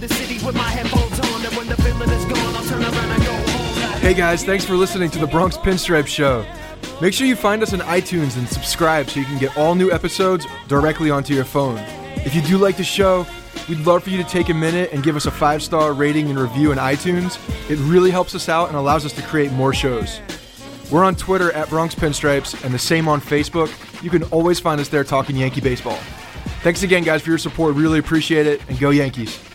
[SPEAKER 1] Hey guys, thanks for listening to the Bronx Pinstripe Show. Make sure you find us on iTunes and subscribe so you can get all new episodes directly onto your phone. If you do like the show, we'd love for you to take a minute and give us a five-star rating and review in iTunes. It really helps us out and allows us to create more shows. We're on Twitter at Bronx Pinstripes and the same on Facebook. You can always find us there talking Yankee baseball. Thanks again, guys, for your support. Really appreciate it, and go Yankees.